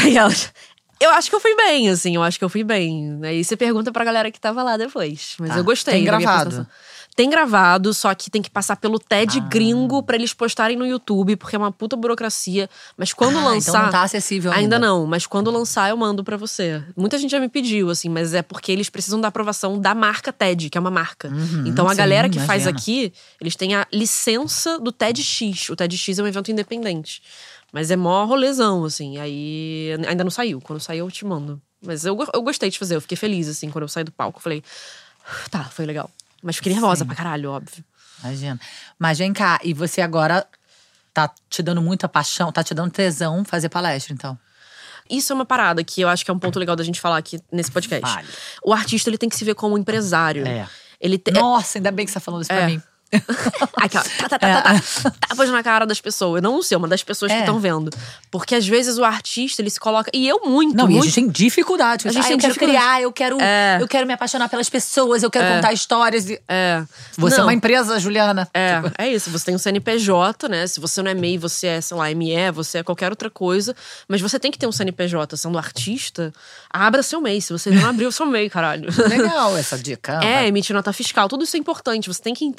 eu acho que eu fui bem, assim. Eu acho que eu fui bem. Aí você pergunta pra galera que tava lá depois. Mas Tá. eu gostei. Tem da minha gravado? apresentação. Tem gravado, só que tem que passar pelo TED Ah. gringo pra eles postarem no YouTube, porque é uma puta burocracia. Mas quando Ah, lançar… então não tá acessível ainda. Ainda não, mas quando lançar eu mando pra você. Muita gente já me pediu, assim, mas é porque eles precisam da aprovação da marca TED, que é uma marca. Uhum, então a sim, galera que faz imagino. aqui, eles têm a licença do TEDx. O TEDx é um evento independente. Mas é mó rolezão, assim. Aí ainda não saiu. Quando sair eu te mando. Mas eu, eu gostei de fazer, eu fiquei feliz, assim, quando eu saí do palco. Eu falei, tá, foi legal. Mas fiquei nervosa Sim. pra caralho, óbvio. Imagina. Mas vem cá, e você agora tá te dando muita paixão, tá te dando tesão fazer palestra, então? Isso é uma parada que eu acho que é um ponto legal da gente falar aqui nesse podcast. Vale. O artista, ele tem que se ver como empresário. É. Ele te... Nossa, ainda bem que você tá falando isso pra É. mim. Aqui, ó. Tá, tá, tá, tá, tá. Tapas na cara das pessoas. Não o seu, mas das pessoas É. que estão vendo. Porque às vezes o artista, ele se coloca… E eu muito, Não, muito. e a gente tem dificuldade. A gente ah, tem eu quero dificuldade. criar, eu quero, É. eu quero me apaixonar pelas pessoas, eu quero É. contar histórias. E… É. Você Não. é uma empresa, Juliana. É, Tipo, é isso. Você tem um C N P J, né? Se você não é M E I, você é, sei lá, M E, você é qualquer outra coisa. Mas você tem que ter um C N P J. Sendo artista, abra seu M E I. Se você não abriu o seu M E I, caralho. legal essa dica. É, Vai. emitir nota fiscal. Tudo isso é importante. Você tem que entender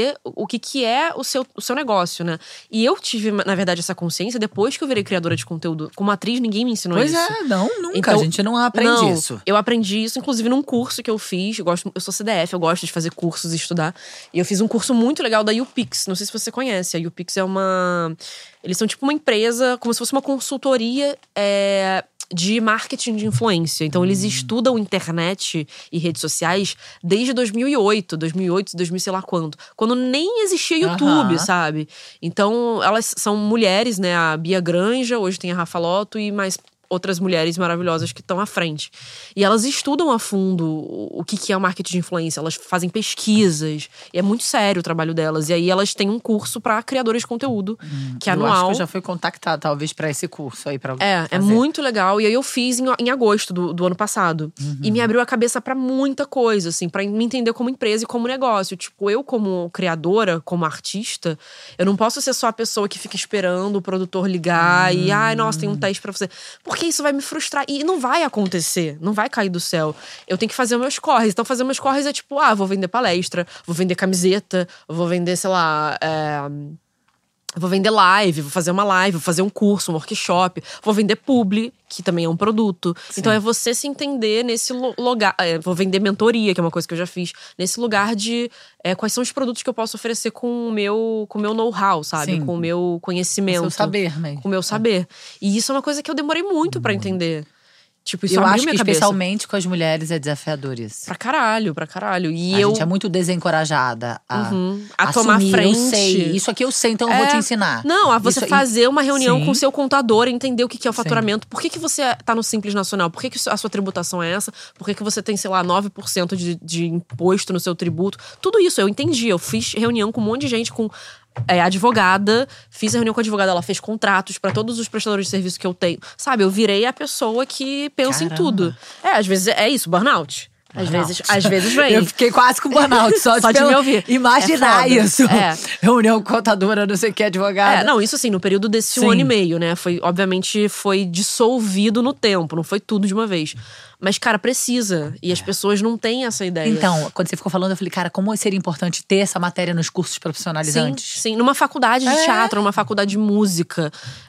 entender o que, que é o seu, o seu negócio, né? E eu tive, na verdade, essa consciência depois que eu virei criadora de conteúdo. Como atriz, ninguém me ensinou Pois isso. é, não, nunca. Então, a gente não aprende não, isso. Eu aprendi isso, inclusive, num curso que eu fiz. Eu, gosto, eu sou C D F, eu gosto de fazer cursos e estudar. E eu fiz um curso muito legal da YouPix. Não sei se você conhece. A YouPix é uma... Eles são tipo uma empresa, como se fosse uma consultoria é, de marketing de influência. Então, eles estudam internet e redes sociais desde dois mil e oito, dois mil e oito, dois mil sei lá quando. Quando nem existia YouTube, Aham. sabe? Então, elas são mulheres, né? A Bia Granja, hoje tem a Rafa Lotto e mais outras mulheres maravilhosas que estão à frente. E elas estudam a fundo o que é o marketing de influência. Elas fazem pesquisas. E é muito sério o trabalho delas. E aí elas têm um curso para criadores de conteúdo, hum, que é eu anual. Acho que eu já fui contactada, talvez, para esse curso aí. Pra é, fazer. É muito legal. E aí eu fiz em, em agosto do, do ano passado. Uhum. E me abriu a cabeça para muita coisa, assim, para me entender como empresa e como negócio. Tipo, eu como criadora, como artista, eu não posso ser só a pessoa que fica esperando o produtor ligar hum. e, ai, nossa, tem um teste para você. Porque isso vai me frustrar. E não vai acontecer. Não vai cair do céu. Eu tenho que fazer meus corres. Então, fazer meus corres é tipo, ah, vou vender palestra, vou vender camiseta, vou vender, sei lá, é, vou vender live, vou fazer uma live, vou fazer um curso, um workshop, vou vender publi, que também é um produto. Sim. Então, é você se entender nesse lugar. É, vou vender mentoria, que é uma coisa que eu já fiz. Nesse lugar de é, quais são os produtos que eu posso oferecer com o meu, com o meu know-how, sabe? Sim. Com o meu conhecimento. Com o seu saber, né? Com o meu saber. E isso é uma coisa que eu demorei muito pra entender. Tipo, isso eu abriu acho minha que cabeça. Especialmente com as mulheres é desafiador isso. Pra caralho, pra caralho. E a eu... gente é muito desencorajada a, uhum. a assumir, tomar frente. Eu sei, isso aqui eu sei, então é... eu vou te ensinar. Não, a você isso, fazer uma reunião sim. com o seu contador, entender o que é o faturamento. Sim. Por que, que você tá no Simples Nacional? Por que, que a sua tributação é essa? Por que, que você tem, sei lá, nove por cento de, de imposto no seu tributo? Tudo isso eu entendi. Eu fiz reunião com um monte de gente, com... É, advogada, fiz a reunião com a advogada, ela fez contratos pra todos os prestadores de serviço que eu tenho. Sabe, eu virei a pessoa que pensa Caramba. em tudo. É, às vezes é isso, burnout. Às burnout. vezes, às vezes vem. Eu fiquei quase com burnout, só, só de pelo... me ouvir. Imaginar é isso. É. Reunião com contadora, não sei o que, advogada. É, não, isso assim, no período desse Sim. um ano e meio, né? Foi, obviamente, foi dissolvido no tempo, não foi tudo de uma vez. Mas, cara, precisa. E as pessoas não têm essa ideia. Então, quando você ficou falando, eu falei, cara, como seria importante ter essa matéria nos cursos profissionalizantes? Sim, sim. Numa faculdade de é. teatro, numa faculdade de música.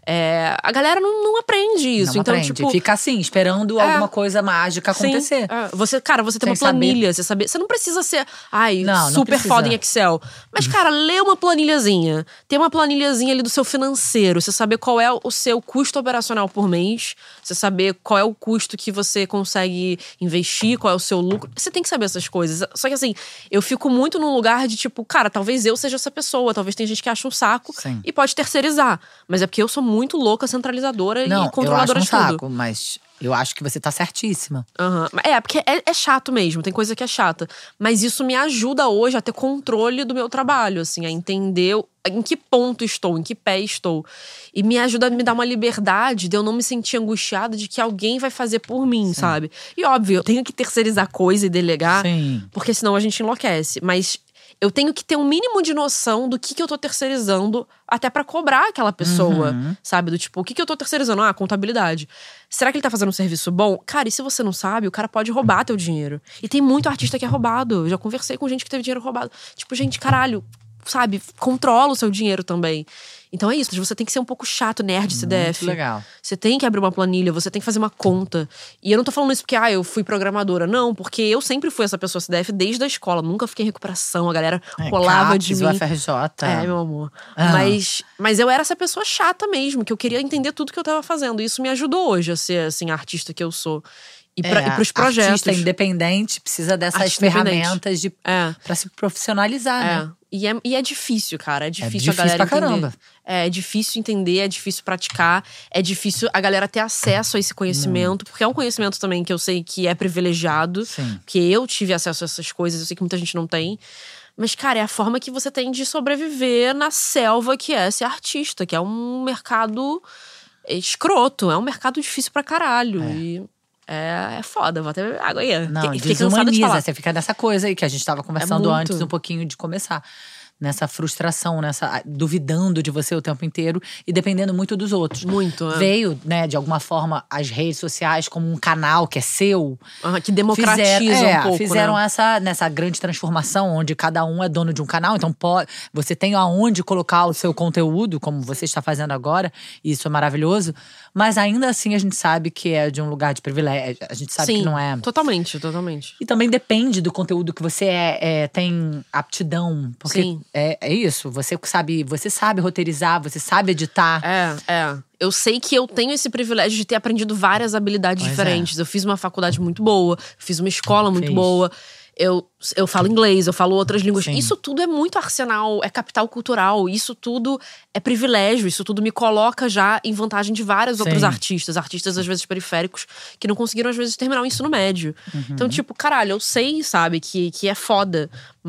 É, a galera não, não aprende isso. Não então, aprende. tipo. Fica assim, esperando é. alguma coisa mágica acontecer. Sim. É. Você, cara, você tem Sem uma planilha, saber. você saber. Você não precisa ser, ai, não, super não foda em Excel. Mas, cara, lê uma planilhazinha. Tem uma planilhazinha ali do seu financeiro. Você saber qual é o seu custo operacional por mês. Você saber qual é o custo que você consegue investir. Qual é o seu lucro. Você tem que saber essas coisas. Só que assim, eu fico muito num lugar de tipo, cara, talvez eu seja essa pessoa. Talvez tem gente que acha um saco Sim. e pode terceirizar. Mas é porque eu sou muito louca, centralizadora não, e controladora eu acho um de tudo. saco, mas eu acho que você tá certíssima. Uhum. É, porque é, é chato mesmo, tem coisa que é chata. Mas isso me ajuda hoje a ter controle do meu trabalho, assim, a entender em que ponto estou, em que pé estou. E me ajuda a me dar uma liberdade de eu não me sentir angustiada de que alguém vai fazer por mim, Sim. sabe? E óbvio, eu tenho que terceirizar coisa e delegar, Sim. porque senão a gente enlouquece. Mas eu tenho que ter um mínimo de noção do que, que eu tô terceirizando até pra cobrar aquela pessoa, uhum. sabe? Do tipo, o que, que eu tô terceirizando? Ah, contabilidade. Será que ele tá fazendo um serviço bom? Cara, e se você não sabe, o cara pode roubar teu dinheiro. E tem muito artista que é roubado. Eu já conversei com gente que teve dinheiro roubado. Tipo, gente, caralho, sabe? Controla o seu dinheiro também. Então é isso, você tem que ser um pouco chato, nerd, C D F. Muito legal. Você tem que abrir uma planilha, você tem que fazer uma conta. E eu não tô falando isso porque, ah, eu fui programadora. Não, porque eu sempre fui essa pessoa C D F desde a escola. Nunca fiquei em recuperação, a galera é, colava CAPES, de mim. O F R J. É, meu amor. Ah. Mas, mas eu era essa pessoa chata mesmo, que eu queria entender tudo que eu tava fazendo. E isso me ajudou hoje a ser, assim, a artista que eu sou. E, pra, é, e pros projetos. Artista independente precisa dessas artista ferramentas de, é. pra se profissionalizar, é. né? E é, e é difícil, cara. É difícil, é difícil a galera pra entender. caramba. É, é difícil entender, é difícil praticar. É difícil a galera ter acesso a esse conhecimento. Hum. Porque é um conhecimento também que eu sei que é privilegiado. Sim. Porque eu tive acesso a essas coisas. Eu sei que muita gente não tem. Mas, cara, é a forma que você tem de sobreviver na selva que é ser artista. Que é um mercado escroto. É um mercado difícil pra caralho. É. E... É, é foda, vou até água aí. Não, Fiquei cansada de falar. Você fica nessa coisa aí que a gente tava conversando é antes um pouquinho de começar. nessa frustração, nessa duvidando de você o tempo inteiro e dependendo muito dos outros. Muito, é. Veio, né, de alguma forma, as redes sociais como um canal que é seu. Ah, que democratiza fizeram, é, um pouco, Fizeram né? essa, nessa grande transformação, onde cada um é dono de um canal. Então, pode, você tem aonde colocar o seu conteúdo, como você está fazendo agora. E isso é maravilhoso. Mas ainda assim, a gente sabe que é de um lugar de privilégio. A gente sabe Sim, que não é… totalmente, totalmente. E também depende do conteúdo que você é, é, tem aptidão. Porque Sim. É, é isso. Você sabe, você sabe roteirizar, você sabe editar. É, é. Eu sei que eu tenho esse privilégio de ter aprendido várias habilidades Pois diferentes. É. Eu fiz uma faculdade muito boa, fiz uma escola muito Fez. boa. Eu, eu falo inglês, eu falo outras línguas. Sim. Isso tudo é muito arsenal, é capital cultural. Isso tudo é privilégio. Isso tudo me coloca já em vantagem de vários Sim. outros artistas. Artistas, às vezes, periféricos, que não conseguiram, às vezes, terminar o ensino médio. Uhum. Então, tipo, caralho, eu sei, sabe, que, que é foda.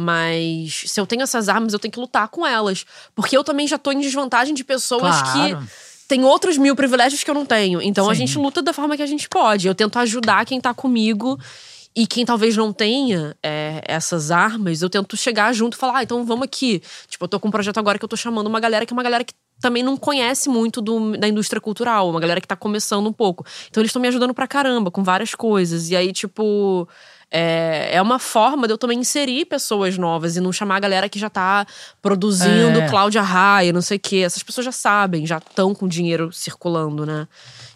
Mas se eu tenho essas armas, eu tenho que lutar com elas. Porque eu também já tô em desvantagem de pessoas Claro. que… tem outros mil privilégios que eu não tenho. Então, a Sim. gente luta da forma que a gente pode. Eu tento ajudar quem tá comigo. E quem talvez não tenha é, essas armas, eu tento chegar junto e falar, ah, então vamos aqui. Tipo, eu tô com um projeto agora que eu tô chamando uma galera que é uma galera que também não conhece muito do, da indústria cultural. Uma galera que tá começando um pouco. Então eles estão me ajudando pra caramba com várias coisas. E aí, tipo… É, é uma forma de eu também inserir pessoas novas e não chamar a galera que já tá produzindo É. Cláudia Raia, não sei o quê. Essas pessoas já sabem, já estão com dinheiro circulando, né?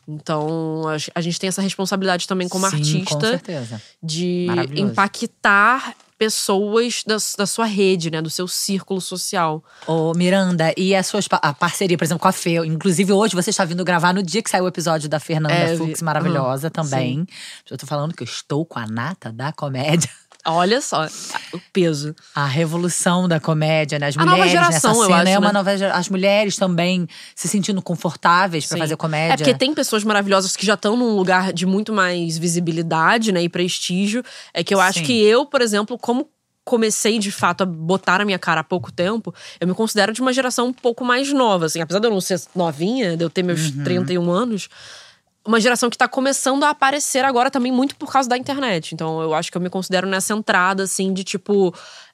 Então, a, a gente tem essa responsabilidade também como Sim, artista com certeza. de Maravilhoso. impactar pessoas da, da sua rede, né? Do seu círculo social. Ô, Miranda, e a sua a parceria, por exemplo, com a Fê? Inclusive, hoje você está vindo gravar no dia que saiu o episódio da Fernanda É, Fux, vi- maravilhosa Uhum, também. Eu tô falando que eu estou com a nata da comédia. Olha só, o peso. A revolução da comédia, né? As A nova mulheres geração, nessa eu cena. acho, é uma né? nova gera- As mulheres também se sentindo confortáveis pra Sim. fazer comédia. É porque tem pessoas maravilhosas que já estão num lugar de muito mais visibilidade, né? E prestígio. É que eu acho Sim. que eu, por exemplo, como comecei de fato a botar a minha cara há pouco tempo, eu me considero de uma geração um pouco mais nova, assim. Apesar de eu não ser novinha, de eu ter meus Uhum. trinta e um anos… Uma geração que tá começando a aparecer agora também muito por causa da internet. Então eu acho que eu me considero nessa entrada, assim, de tipo…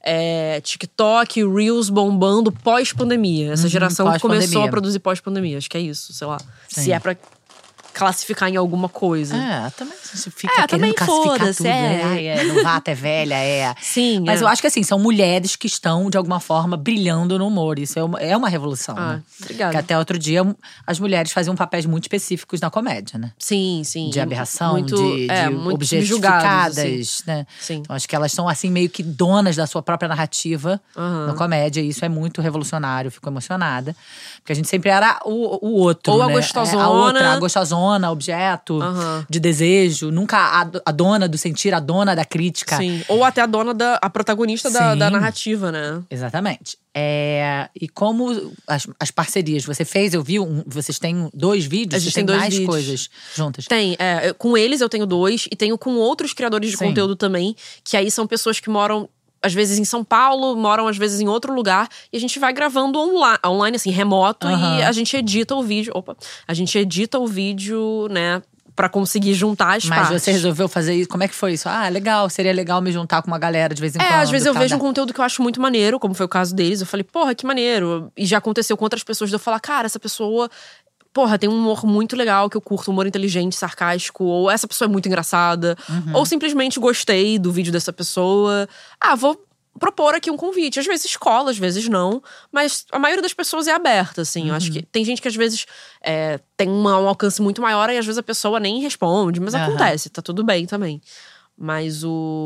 É, TikTok, Reels bombando pós-pandemia. Essa Uhum, geração que começou pós-pandemia. a produzir pós-pandemia. Acho que é isso, sei lá. Sim. Se é pra classificar em alguma coisa. É, também você fica É, querendo também classificar foda-se, tudo. é. É. Ai, é novata, é velha, é… Sim, Mas é. eu acho que assim, são mulheres que estão, de alguma forma, brilhando no humor. Isso é uma, é uma revolução, Ah, né? obrigada. Porque até outro dia, as mulheres faziam papéis muito específicos na comédia, né? Sim, sim. De aberração, muito, de, é, de muito objetificadas, subjugados, assim. né? Sim. Então acho que elas são, assim, meio que donas da sua própria narrativa Aham. na comédia. E isso é muito revolucionário, eu fico emocionada. Porque a gente sempre era o, o outro, Ou a né? gostosona. É, a outra, a gostosona, objeto Aham. de desejo. Nunca a, a dona do sentir, a dona da crítica. Sim. Ou até a dona da… A protagonista da, Sim. da narrativa, né? Exatamente. É, e como as, as parcerias você fez, eu vi, um, vocês têm dois vídeos, A gente vocês tem têm dois mais vídeos. coisas juntas. Tem, é, eu- com eles eu tenho dois. E tenho com outros criadores de Sim. conteúdo também. Que aí são pessoas que moram… Às vezes em São Paulo, moram às vezes em outro lugar. E a gente vai gravando online, online assim, remoto. Aham. E a gente edita o vídeo… Opa! A gente edita o vídeo, né… Pra conseguir juntar as Mas partes. você resolveu fazer isso? Como é que foi isso? Ah, legal, seria legal me juntar com uma galera de vez em É, quando. às vezes eu tá, vejo um dá. conteúdo que eu acho muito maneiro, como foi o caso deles. Eu falei, porra, que maneiro. E já aconteceu com outras pessoas de eu falar, cara, essa pessoa… Porra, tem um humor muito legal que eu curto, humor inteligente, sarcástico. Ou essa pessoa é muito engraçada. Uhum. Ou simplesmente gostei do vídeo dessa pessoa. Ah, vou propor aqui um convite. Às vezes escola, às vezes não. Mas a maioria das pessoas é aberta, assim. Eu acho que tem gente que às vezes é, tem um, um alcance muito maior e às vezes a pessoa nem responde. Mas Aham. acontece, tá tudo bem também. Mas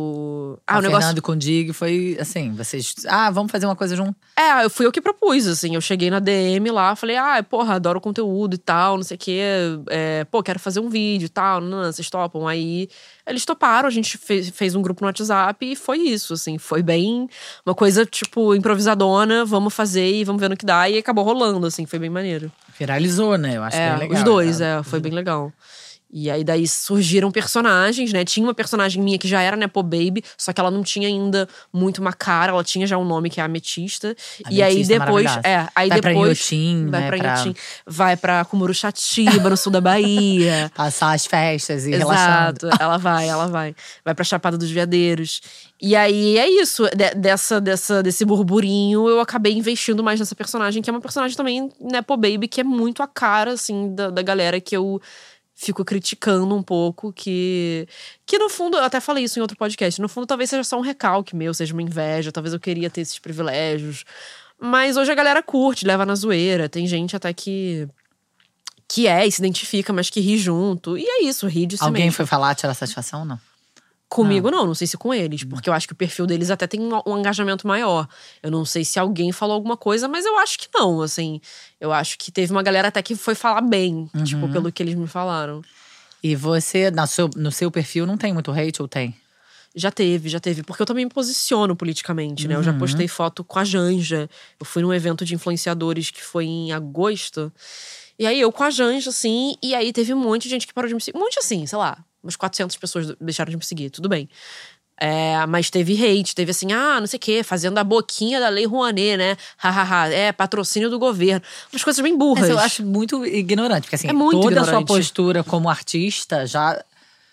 o… Ah, Ah, o o negócio… Fernando com o Dig foi assim, vocês… Ah, vamos fazer uma coisa junto. É, eu fui eu que propus, assim. Eu cheguei na D M lá, falei, ah, porra, adoro o conteúdo e tal, não sei o quê. É, pô, quero fazer um vídeo e tal, não, não, vocês topam. Aí eles toparam, a gente fez, fez um grupo no WhatsApp e foi isso, assim. Foi bem uma coisa, tipo, improvisadona, vamos fazer e vamos ver no que dá. E acabou rolando, assim, foi bem maneiro. Viralizou, né? Eu acho É, bem legal. os dois, né? é, foi bem legal. E aí daí surgiram personagens, né? Tinha uma personagem minha que já era Nepo Baby, só que ela não tinha ainda muito uma cara, ela tinha já um nome que é Ametista. Ametista e aí depois, é, é, aí vai depois pra Inhotim, vai né, pra pra... Inhotim, vai pra Cumuruxatiba, no sul da Bahia. Passar as festas e relaxando. Exato, ela vai, ela vai. Vai pra Chapada dos Veadeiros. E aí é isso, de, dessa, dessa, desse burburinho, eu acabei investindo mais nessa personagem, que é uma personagem também Nepo Baby, que é muito a cara, assim, da, da galera que eu fico criticando um pouco, que… Que no fundo, eu até falei isso em outro podcast, no fundo talvez seja só um recalque meu, seja uma inveja, talvez eu queria ter esses privilégios. Mas hoje a galera curte, leva na zoeira, tem gente até que… Que é e se identifica, mas que ri junto. E é isso, ri de si Alguém mesmo. foi falar, tirar satisfação ou não? Comigo não. não, não sei se com eles. Porque eu acho que o perfil deles até tem um, um engajamento maior. Eu não sei se alguém falou alguma coisa, mas eu acho que não, assim. Eu acho que teve uma galera até que foi falar bem, Uhum. tipo, pelo que eles me falaram. E você, no seu, no seu perfil, não tem muito hate ou tem? Já teve, já teve. Porque eu também me posiciono politicamente, né? Eu já Uhum. postei foto com a Janja. Eu fui num evento de influenciadores que foi em agosto. E aí eu com a Janja, assim, e aí teve um monte de gente que parou de me seguir. Um monte assim, sei lá, umas quatrocentas pessoas deixaram de me seguir, tudo bem. É, mas teve hate, teve assim, ah, não sei o quê, fazendo a boquinha da Lei Rouanet, né? Hahaha, é, patrocínio do governo. Umas coisas bem burras. Mas eu acho muito ignorante, porque assim, É muito toda a sua ignorante. postura como artista já…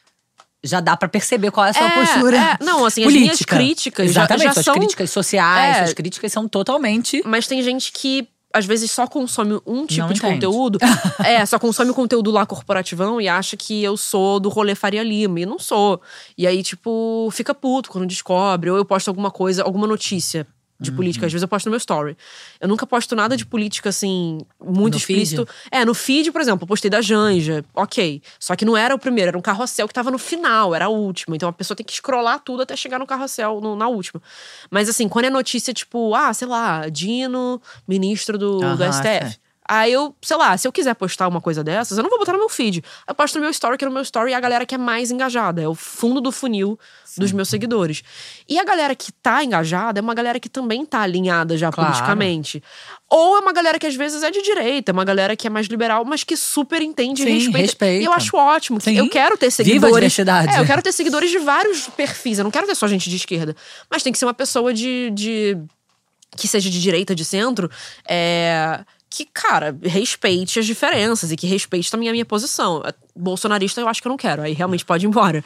Já dá pra perceber qual é a sua É, postura é. Não, assim, as política. minhas críticas já- Exatamente, já suas são- críticas sociais, É. suas críticas são totalmente… Mas tem gente que às vezes só consome um tipo Não de entende. conteúdo. É, só consome o conteúdo lá corporativão e acha que eu sou do rolê Faria Lima. E não sou. E aí, tipo, fica puto quando descobre. Ou eu posto alguma coisa, alguma notícia de política. Às vezes eu posto no meu story. Eu nunca posto nada de política, assim, muito No explícito. feed? É, no feed, por exemplo, eu postei da Janja. Ok. Só que não era o primeiro, era um carrossel que tava no final, era a última. Então a pessoa tem que scrollar tudo até chegar no carrossel, no- na última. Mas assim, quando é notícia, tipo, ah, sei lá, Dino, ministro do, do Aham, S T F. é. Aí eu, sei lá, se eu quiser postar uma coisa dessas, eu não vou botar no meu feed. Eu posto no meu story, que no meu story é a galera que é mais engajada. É o fundo do funil dos meus seguidores. E a galera que tá engajada é uma galera que também tá alinhada já Claro. politicamente. Ou é uma galera que às vezes é de direita, é uma galera que é mais liberal, mas que super entende Sim, e respeita. respeita. E eu acho ótimo. Sim. Eu quero ter Viva a seguidores. diversidade. É, eu quero ter seguidores de vários perfis. Eu não quero ter só gente de esquerda. Mas tem que ser uma pessoa de. de que seja de direita, de centro. É. Que, cara, respeite as diferenças e que respeite também a minha posição. Bolsonarista eu acho que eu não quero, aí realmente pode ir embora.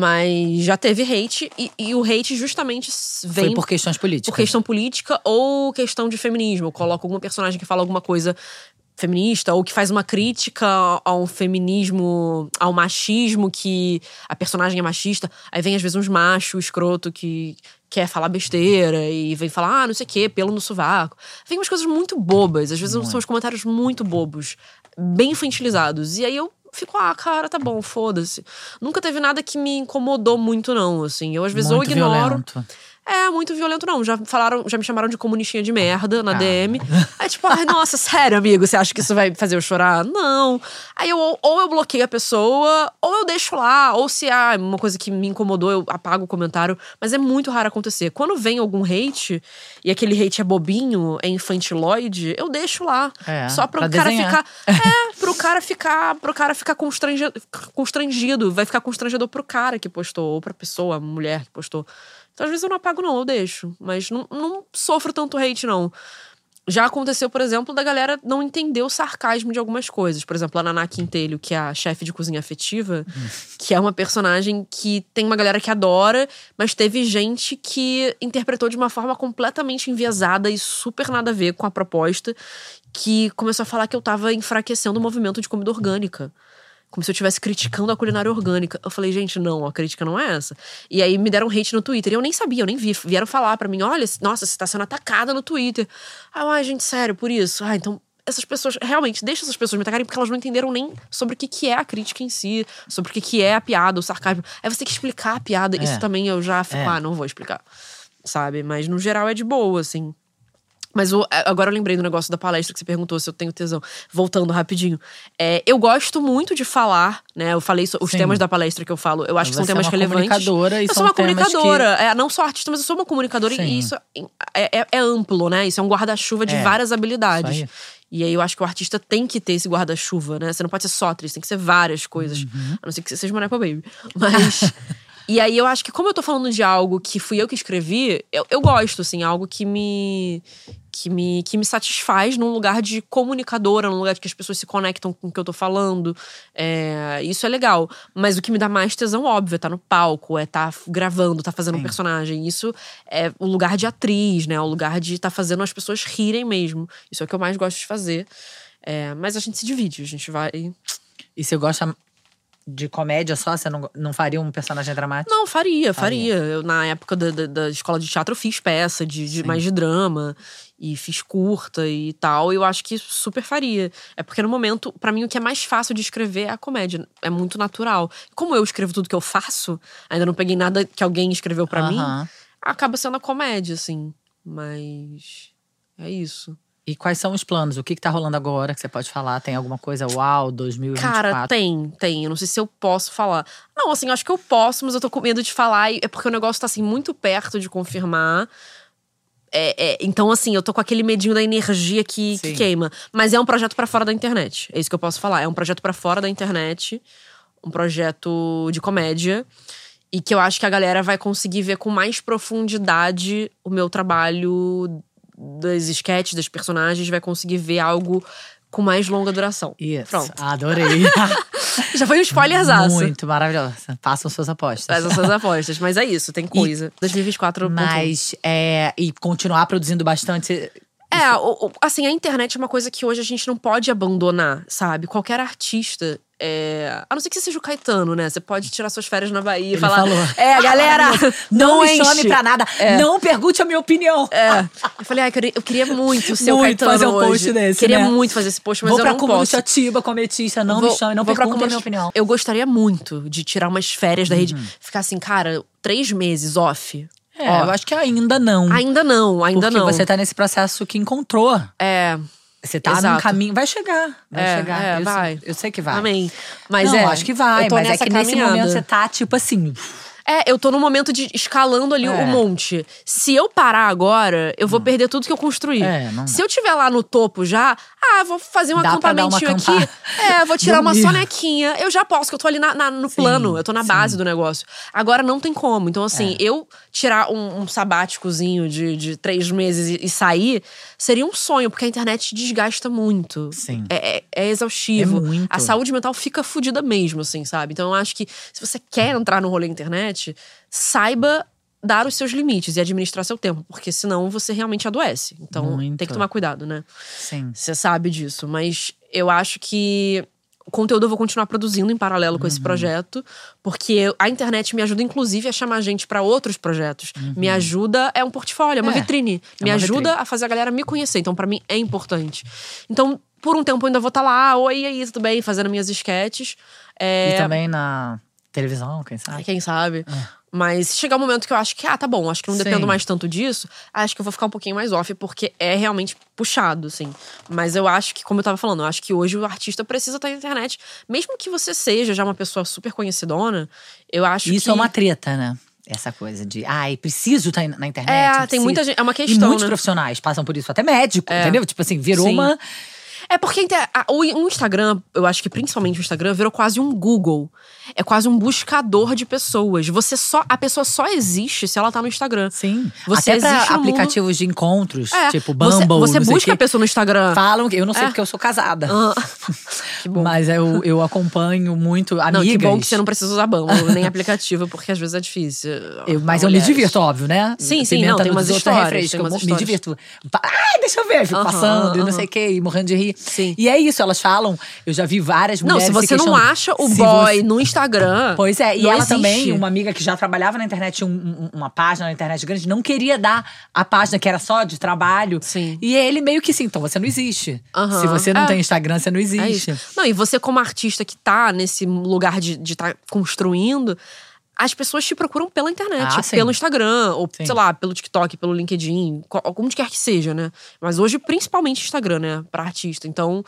Mas já teve hate e, e o hate justamente vem Foi por questões políticas. por questão política ou questão de feminismo. Eu coloco algum personagem que fala alguma coisa feminista ou que faz uma crítica ao feminismo, ao machismo, que a personagem é machista. Aí vem às vezes uns machos escroto que quer falar besteira e vem falar, ah, não sei o quê, pelo no sovaco. Vem umas coisas muito bobas. Às vezes Muito. são os comentários muito bobos, bem infantilizados. E aí eu fico, ah, cara, tá bom, foda-se. Nunca teve nada que me incomodou muito, não, assim. Eu às vezes Muito ou ignoro… violento. É, muito violento não. Já falaram, já me chamaram de comunistinha de merda na Ah. D M. Aí tipo, ai, nossa, sério, amigo, você acha que isso vai fazer eu chorar? Não. Aí eu, ou, ou eu bloqueio a pessoa, ou eu deixo lá. Ou se há uma coisa que me incomodou, eu apago o comentário. Mas é muito raro acontecer. Quando vem algum hate, e aquele hate é bobinho, é infantiloide, eu deixo lá. É, Só pro pra cara desenhar. ficar… É, pro cara ficar, pro cara ficar constrangido, constrangido. Vai ficar constrangedor pro cara que postou, ou pra pessoa, a mulher que postou. Então, às vezes eu não apago, não, eu deixo. Mas não, não sofro tanto hate, não. Já aconteceu, por exemplo, da galera não entender o sarcasmo de algumas coisas. Por exemplo, a Naná Quintelho, que é a chefe de cozinha afetiva, hum. que é uma personagem que tem uma galera que adora, mas teve gente que interpretou de uma forma completamente enviesada e super nada a ver com a proposta, que começou a falar que eu tava enfraquecendo o movimento de comida orgânica. Como se eu estivesse criticando a culinária orgânica. Eu falei, gente, não, a crítica não é essa. E aí me deram hate no Twitter. E eu nem sabia, eu nem vi. Vieram falar pra mim, olha, nossa, você tá sendo atacada no Twitter. Ah, ai, gente, sério, por isso. Ah, então essas pessoas, realmente, deixa essas pessoas me atacarem porque elas não entenderam nem sobre o que, que é a crítica em si. Sobre o que, que é a piada, o sarcasmo. Aí você tem que explicar a piada. É. Isso também eu já fico, É. ah, não vou explicar. Sabe? Mas no geral é de boa, assim. Mas o, agora eu lembrei do negócio da palestra que você perguntou se eu tenho tesão. Voltando rapidinho. É, eu gosto muito de falar, né? Eu falei so, os Sim. temas da palestra que eu falo. Eu acho que Você são temas é uma relevantes. comunicadora e eu são sou uma temas comunicadora. É, não sou artista, mas eu sou uma comunicadora. Sim. E isso é, é, é amplo, né? Isso é um guarda-chuva de É, várias habilidades. isso aí. E aí eu acho que o artista tem que ter esse guarda-chuva, né? Você não pode ser só atriz, tem que ser várias coisas. Uhum. A não ser que você seja uma Nepo Baby. Mas… E aí eu acho que como eu tô falando de algo que fui eu que escrevi, eu, eu gosto, assim, algo que me, que, me, que me satisfaz num lugar de comunicadora, num lugar de que as pessoas se conectam com o que eu tô falando. É, isso é legal. Mas o que me dá mais tesão, óbvio, é tá no palco, é tá gravando, tá fazendo Sim. um personagem. Isso é o lugar de atriz, né? O lugar de tá fazendo as pessoas rirem mesmo. Isso é o que eu mais gosto de fazer. É, mas a gente se divide, a gente vai… E você gosta… de comédia só? Você não, não faria um personagem dramático? Não, faria, faria. faria. Eu, na época da, da, da escola de teatro, eu fiz peça de, de mais de drama. E fiz curta e tal. E eu acho que super faria. É porque no momento, pra mim, o que é mais fácil de escrever é a comédia. É muito natural. Como eu escrevo tudo que eu faço, ainda não peguei nada que alguém escreveu pra uh-huh. mim, acaba sendo a comédia, assim. Mas é isso. E quais são os planos? O que que tá rolando agora que você pode falar? Tem alguma coisa, uau, dois mil e vinte e quatro? Cara, tem, tem. Eu não sei se eu posso falar. Não, assim, eu acho que eu posso, mas eu tô com medo de falar. É porque o negócio tá, assim, muito perto de confirmar. É, é, então, assim, eu tô com aquele medinho da energia que, que queima. Mas é um projeto pra fora da internet. É isso que eu posso falar. É um projeto pra fora da internet. Um projeto de comédia. E que eu acho que a galera vai conseguir ver com mais profundidade o meu trabalho das sketches, das personagens, vai conseguir ver algo com mais longa duração. Isso, Pronto. Adorei. Já foi um spoilerzaço. Muito maravilhosa. Façam suas apostas. Façam suas apostas. Mas é isso, tem coisa. E, dois mil e vinte e quatro… Mas, é, e continuar produzindo bastante… É, o, o, assim, a internet é uma coisa que hoje a gente não pode abandonar, sabe? Qualquer artista… É, a não ser que você seja o Caetano, né? Você pode tirar suas férias na Bahia e Ele falar… falou. É, galera, não, não me enche. chame pra nada. É. Não pergunte a minha opinião. É. Eu falei, ah, eu queria muito ser muito o Caetano fazer um hoje. post desse, Queria né? muito fazer esse post, mas vou eu pra não Cúmulo posso. Chatiba, cometista, não vou, me chame, não vou pergunte pra a minha opinião. Eu gostaria muito de tirar umas férias da rede. Uhum. Ficar assim, cara, três meses off. É, Ó, eu acho que ainda não. Ainda não, ainda porque não. você tá nesse processo que encontrou. É… Você tá Exato. num caminho… Vai chegar, vai É, chegar. é, eu, vai. Eu sei que vai. Amém. Mas não, é, acho que vai, eu tô mas é nessa que nesse caminhada. momento você tá tipo assim… É, eu tô num momento de escalando ali o É. um monte. Se eu parar agora, eu vou hum. perder tudo que eu construí. É, não Se eu tiver lá no topo já, ah, vou fazer um Dá acampamentinho pra dar uma aqui. É, vou tirar uma Dormir. sonequinha. Eu já posso, que eu tô ali na, na, no Sim, plano. Eu tô na sim. base do negócio. Agora não tem como. Então, assim, É. eu tirar um, um sabáticozinho de, de três meses e, e sair, seria um sonho, porque a internet desgasta muito. Sim. É, é, é exaustivo. É muito. A saúde mental fica fodida mesmo, assim, sabe? Então, eu acho que se você quer entrar no rolê internet, saiba dar os seus limites e administrar seu tempo, porque senão você realmente adoece. Então Muito. tem que tomar cuidado, né? Sim. Você sabe disso, mas eu acho que o conteúdo eu vou continuar produzindo em paralelo com Uhum. esse projeto, porque a internet me ajuda inclusive a chamar gente pra outros projetos. Uhum. Me ajuda, é um portfólio, é uma É, vitrine. é Me uma ajuda vitrine. a fazer a galera me conhecer, então pra mim é importante. Então, por um tempo eu ainda vou estar lá, oi, e aí, tudo bem? Fazendo minhas sketches. É, E também na televisão, quem sabe? quem sabe? Ah. Mas se chegar um momento que eu acho que, ah, tá bom, acho que não Sim. dependo mais tanto disso, acho que eu vou ficar um pouquinho mais off, porque é realmente puxado, assim. Mas eu acho que, como eu tava falando, eu acho que hoje o artista precisa estar na internet. Mesmo que você seja já uma pessoa super conhecidona, eu acho Isso que… é uma treta, né? Essa coisa de, ai, preciso estar na internet. É, tem preciso. muita gente, é uma E questão, muitos né? profissionais passam por isso, até médico, É. entendeu? Tipo assim, virou Sim. uma… É porque a inter- a- o o Instagram, eu acho que principalmente o Instagram, virou quase um Google. É quase um buscador de pessoas. Você só, a pessoa só existe se ela tá no Instagram. Sim. Você até pra existe no mundo. aplicativos de encontros, É, tipo você, Bumble, você não sei o busca quê. a pessoa no Instagram. Falam que… Eu não sei É. porque eu sou casada. Ah, que bom. Mas eu, eu acompanho muito amigas. Não, que bom que você não precisa usar Bumble, nem aplicativo, porque às vezes é difícil. Eu, mas eu me Mulheres. divirto, óbvio, né? Sim, sim, Pimenta não, tem no umas risoto é histórias, refresco, tem eu umas me histórias. divirto. Ai, deixa eu ver, fico Aham, passando e não aham. sei o quê, e morrendo de rir. Sim. E é isso, elas falam, eu já vi várias Não, mulheres se se você não questionando. acha o Se boy você- no Instagram. Pois é, e não ela existe. também, uma amiga que já trabalhava na internet, um- um- uma página na internet grande, não queria dar a página que era só de trabalho. Sim. E ele meio que assim, então você não existe. Aham. Se você não É. tem Instagram, você não É existe. isso. Não, e você como artista que tá nesse lugar de estar construindo, as pessoas te procuram pela internet, Ah, sim. pelo Instagram, ou Sim. sei lá, pelo TikTok, pelo LinkedIn, qual- onde quer que seja, né? Mas hoje, principalmente Instagram, né? Pra artista. Então,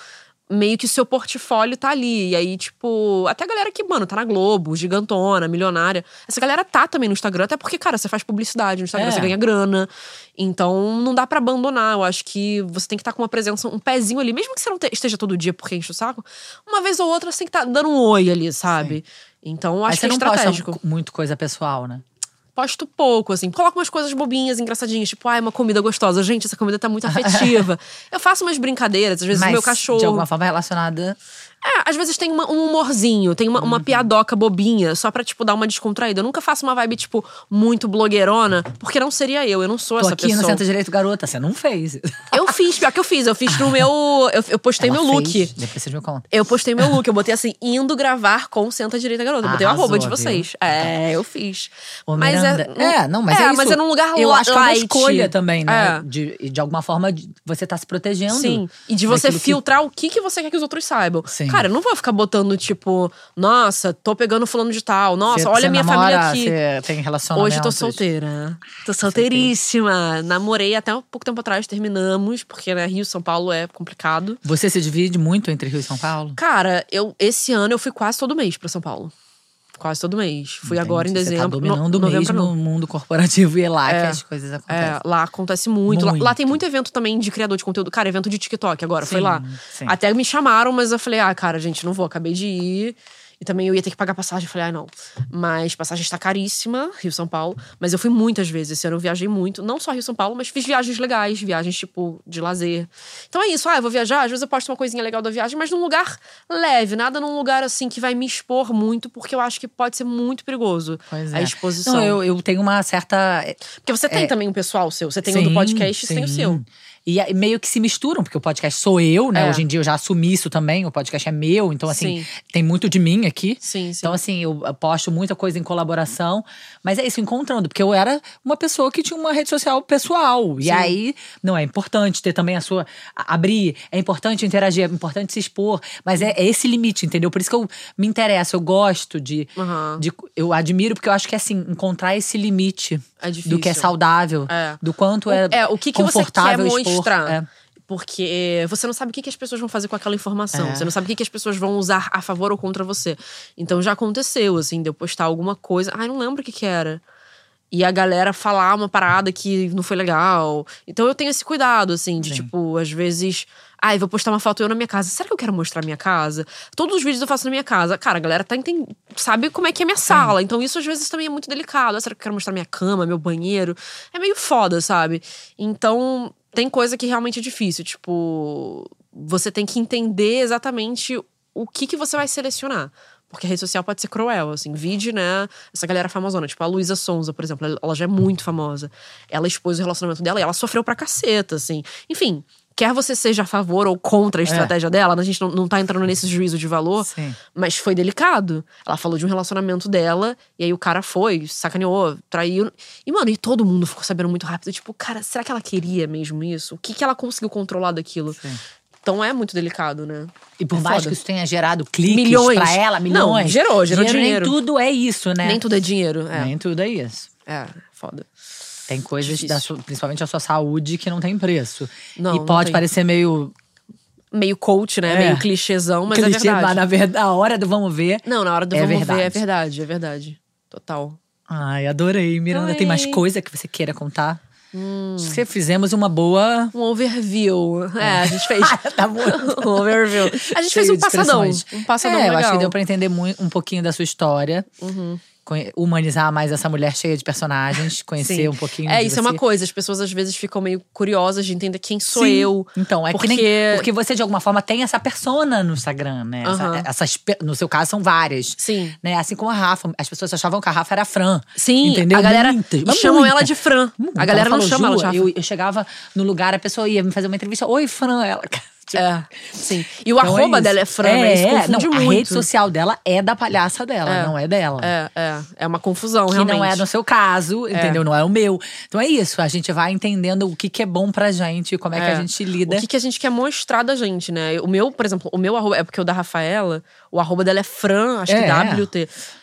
meio que o seu portfólio tá ali. E aí, tipo, até a galera que, mano, tá na Globo, gigantona, milionária. Essa galera tá também no Instagram, até porque, cara, você faz publicidade no Instagram, É. você ganha grana. Então, não dá pra abandonar. Eu acho que você tem que estar com uma presença, um pezinho ali. Mesmo que você não te- esteja todo dia porque enche o saco, uma vez ou outra você tem que estar dando um oi ali, sabe? Então, eu acho Mas que você é não estratégico. posta muito coisa pessoal, né? Posto pouco, assim. Coloco umas coisas bobinhas, engraçadinhas. Tipo, ai, uma comida gostosa. Gente, essa comida tá muito afetiva. Eu faço umas brincadeiras, às vezes Mas, o meu cachorro. de alguma forma relacionada… É, às vezes tem uma- um humorzinho, tem uma, uma piadoca bobinha, só pra, tipo, dar uma descontraída. Eu nunca faço uma vibe, tipo, muito blogueirona, porque não seria eu, eu não sou Tô essa aqui pessoa. no Centro Direito Garota, você não fez. Eu fiz, pior que eu fiz. Eu fiz no meu. Eu, eu postei Ela meu look. fez, depois vocês me contam. Eu postei meu look, eu botei assim, indo gravar com Senta Direita Garota. Eu botei o Arrasou, arroba de viu? vocês. É, eu fiz. Ô, Mas Miranda, é, é, não, mas é, isso. mas é num lugar Eu acho que é uma light. escolha também, né? É. De, e de alguma forma, de- você tá se protegendo. Sim, e de você daquilo que- filtrar o que, que você quer que os outros saibam. Sim. Cara, eu não vou ficar botando, tipo, nossa, tô pegando fulano de tal. Nossa, Você- olha você a minha namora, família aqui. Você tem relacionamento. Hoje tô solteira. Tô solteiríssima. Namorei até um pouco tempo atrás, terminamos, porque, né, Rio, São Paulo é complicado. Você se divide muito entre Rio e São Paulo? Cara, eu, esse ano eu fui quase todo mês pra São Paulo. Quase todo mês. Fui Entendi. agora em dezembro. Você tá dominando no, novembro, mesmo não. o mundo corporativo e é lá É. que as coisas acontecem. É, lá acontece muito. Lá, Muito. lá tem muito evento também de criador de conteúdo. Cara, evento de TikTok agora, foi Sim, lá. sim. Até me chamaram, mas eu falei, ah, cara, gente, não vou, acabei de ir. E também eu ia ter que pagar passagem. Eu falei, ah, não. Mas passagem está caríssima, Rio, São Paulo. Mas eu fui muitas vezes. Esse ano eu viajei muito. Não só Rio, São Paulo, mas fiz viagens legais. Viagens, tipo, de lazer. Então é isso. Ah, eu vou viajar. Às vezes eu posto uma coisinha legal da viagem, mas num lugar leve. Nada num lugar, assim, que vai me expor muito. Porque eu acho que pode ser muito perigoso. Pois a é. exposição. Não, eu, eu tenho uma certa… Porque você tem É. também um pessoal seu. Você tem o Sim, do podcast e você tem o sim. seu. E aí meio que se misturam, porque o podcast sou eu, né? É. Hoje em dia eu já assumi isso também, o podcast é meu. Então, assim, Sim. tem muito de mim aqui. Sim, sim. Então, assim, eu posto muita coisa em colaboração. Mas é isso, encontrando. Porque eu era uma pessoa que tinha uma rede social pessoal. E Sim. aí, não, é importante ter também a sua… a- abrir, é importante interagir, é importante se expor. Mas é, é esse limite, entendeu? Por isso que eu me interesso, eu gosto de… Aham. de eu admiro, porque eu acho que, assim, encontrar esse limite… É difícil. do que é saudável, É. do quanto é, É, o que, que você quer confortável expor. mostrar. É. Porque você não sabe o que, que as pessoas vão fazer com aquela informação. É. Você não sabe o que, que as pessoas vão usar a favor ou contra você. Então já aconteceu, assim, de eu postar alguma coisa. Ai, não lembro o que que era. E a galera falar uma parada que não foi legal. Então eu tenho esse cuidado, assim, de Sim. tipo, às vezes… Ai, vou postar uma foto eu na minha casa. Será que eu quero mostrar a minha casa? Todos os vídeos eu faço na minha casa. Cara, a galera tá enten- sabe como é que é minha sala. Então isso às vezes também é muito delicado. Ah, será que eu quero mostrar minha cama, meu banheiro? É meio foda, sabe? Então tem coisa que realmente é difícil. Tipo, você tem que entender exatamente o que, que você vai selecionar. Porque a rede social pode ser cruel, assim. Vide, né, essa galera famosona. Tipo, a Luísa Sonza, por exemplo. Ela já é muito famosa. Ela expôs o relacionamento dela e ela sofreu pra caceta, assim. Enfim, quer você seja a favor ou contra a estratégia dela, a gente não, não tá entrando nesse juízo de valor. Sim. Mas foi delicado. Ela falou de um relacionamento dela, e aí o cara foi, sacaneou, traiu. E, mano, e todo mundo ficou sabendo muito rápido. Tipo, cara, será que ela queria mesmo isso? O que, que ela conseguiu controlar daquilo? Sim. Então é muito delicado, né? E por É mais foda. que isso tenha gerado cliques Milhões. pra ela, milhões. Não, gerou, gerou dinheiro. Nem tudo é isso, né? Nem tudo é dinheiro. É, Nem tudo é isso. é foda. Tem coisas, Difícil. da sua- principalmente a sua saúde, que não tem preço. Não, e não pode tem. parecer meio… Meio coach, né? É. Meio clichêzão, mas clichê, é verdade. mas na verdade, a hora do vamos ver… Não, na hora do É vamos verdade. ver é verdade, é verdade. Total. Ai, adorei. Miranda, tem mais Ai. coisa que você queira contar? Hum. Acho que fizemos uma boa… Um overview. É, a gente fez. Tá bom. um overview. A gente fez Cheio um de passadão. expressões. Um passadão é, legal. eu acho que deu pra entender muito, um pouquinho da sua história. Uhum. Conhe- Humanizar mais essa mulher cheia de personagens. Conhecer Sim. um pouquinho É, de isso você. é uma coisa. As pessoas às vezes ficam meio curiosas de entender quem sou Sim. eu. Então, é porque... que nem… Porque você, de alguma forma, tem essa persona no Instagram, né? Essa- Aham. essas, pe- no seu caso, são várias. Sim. Né? Assim como a Rafa. As pessoas achavam que a Rafa era a Fran. Sim, Entendeu? a galera Muitas, e mas chamam muita. ela de Fran. Muita. A galera Ela não falou, chama ela de Ju, Rafa. eu, eu chegava no lugar, a pessoa ia me fazer uma entrevista. Oi, Fran. Ela… Tipo, É, sim. E o então arroba isso. dela é Fran, é, né? Isso é, confunde não, muito. A rede social dela é da palhaça dela, É. não é dela. É, é. É uma confusão, Que realmente. não é no seu caso, entendeu? Não é o meu. Então é isso, a gente vai entendendo o que, que é bom pra gente, como é, que É. a gente lida. O que, que a gente quer mostrar da gente, né? O meu, por exemplo, o meu arroba… É porque o da Rafaela, o arroba dela é Fran, acho que É. W T.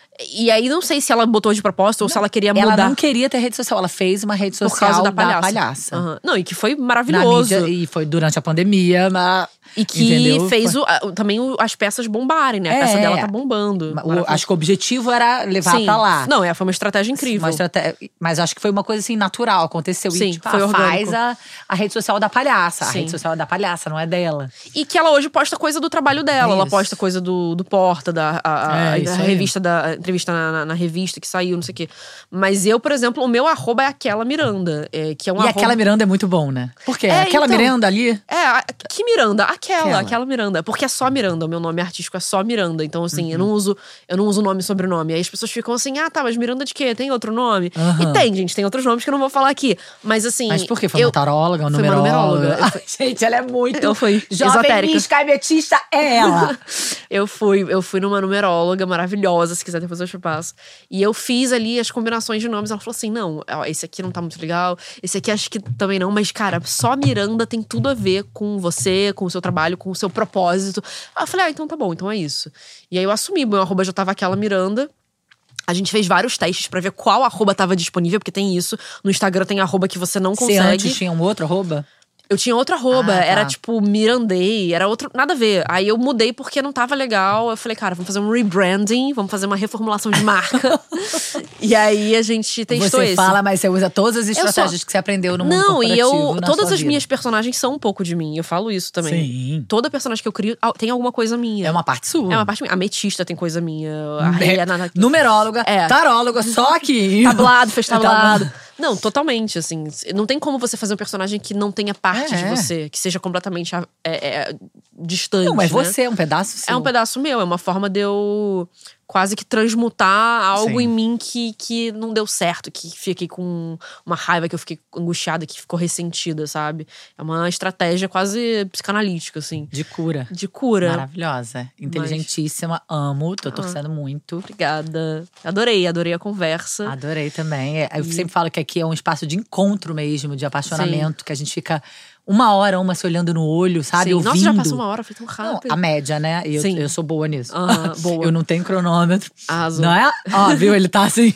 E aí, não sei se ela botou de propósito ou se ela queria Ela mudar não queria ter rede social, ela fez uma rede social por causa da palhaça. palhaça. Aham. Não, e que foi Na maravilhoso. mídia, e foi durante a pandemia, mas… E que entendeu? fez o, a- também o- as peças bombarem, né? A É. peça dela tá bombando. O- acho que o objetivo era levar Sim. pra lá. Não, é, foi uma estratégia incrível. Uma estrate- Mas acho que foi uma coisa assim, natural, aconteceu. Sim, e, tipo, foi ah, orgânico. faz a, a rede social da palhaça. A Sim. rede social é da palhaça, não é dela. E que ela hoje posta coisa do trabalho dela. Ela Isso. posta coisa do, do Porta, da a, a- É, isso a aí. revista, da a entrevista na, na- na revista que saiu, não sei o quê. Mas eu, por exemplo, o meu arroba é aquela Miranda. É, que é um E arroba... aquela Miranda é muito bom, né? Por quê? É, aquela então. Miranda ali. É, a- que Miranda? Aquela, Aquela. aquela, Miranda. Porque é só Miranda, o meu nome artístico é só Miranda. Então, assim, Uhum. eu não uso eu não uso nome e sobrenome. Aí as pessoas ficam assim, ah, tá, mas Miranda de quê? Tem outro nome? Aham. E tem, gente, tem outros nomes que eu não vou falar aqui. Mas assim. Mas por quê? Foi eu, uma taróloga, uma Foi uma numeróloga? numeróloga. Ai, gente, ela é muito Eu fui jovem esotérica. mística e metista, é ela. Eu fui, eu fui numa numeróloga maravilhosa, se quiser depois eu te passo. E eu fiz ali as combinações de nomes. Ela falou assim: não, ó, esse aqui não tá muito legal, esse aqui acho que também não, mas, cara, só Miranda tem tudo a ver com você, com o seu trabalho, com o seu propósito. Aí eu falei, ah, então tá bom, então é isso. E aí eu assumi, meu arroba já tava aquela Miranda. A gente fez vários testes pra ver qual arroba tava disponível, porque tem isso. No Instagram tem arroba que você não Você consegue. antes tinha um outro arroba? Eu tinha outra arroba, Ah, tá. era tipo Mirandei, era outro, nada a ver. Aí eu mudei porque não tava legal. Eu falei, cara, vamos fazer um rebranding, vamos fazer uma reformulação de marca. E aí a gente testou Você esse. fala, mas você usa todas as Eu estratégias só- que você aprendeu no mundo Não, e corporativo, eu. na Todas sua as vida. minhas personagens são um pouco de mim. Eu falo isso também. Sim. Toda personagem que eu crio ah, tem alguma coisa minha. É uma parte sua. É uma parte minha. A Ametista tem coisa minha. A É, Helena. numeróloga, É. taróloga, só aqui. Tablado, fez tablado. Tablado. Não, totalmente, assim. Não tem como você fazer um personagem que não tenha parte É. de você. Que seja completamente é, é, distante, Não, mas né? você é um pedaço seu. É um pedaço meu, é uma forma de eu quase que transmutar algo Sim. em mim que, que não deu certo, que fiquei com uma raiva, que eu fiquei angustiada, que ficou ressentida, sabe? É uma estratégia quase psicanalítica, assim. De cura. De cura. Maravilhosa. Inteligentíssima, amo, tô torcendo muito. Obrigada. Adorei, adorei a conversa. Adorei também. É, Eu sempre falo que aqui é um espaço de encontro mesmo, de apaixonamento, que a gente fica uma hora, uma se olhando no olho, sabe? Sim. Ouvindo. Nossa, já passou uma hora, foi tão Não, rápido. a média, né? E eu, Sim. eu sou boa nisso. Aham, boa. Eu não tenho cronômetro. Arrasou. Não é? Ó, viu? Ele tá assim.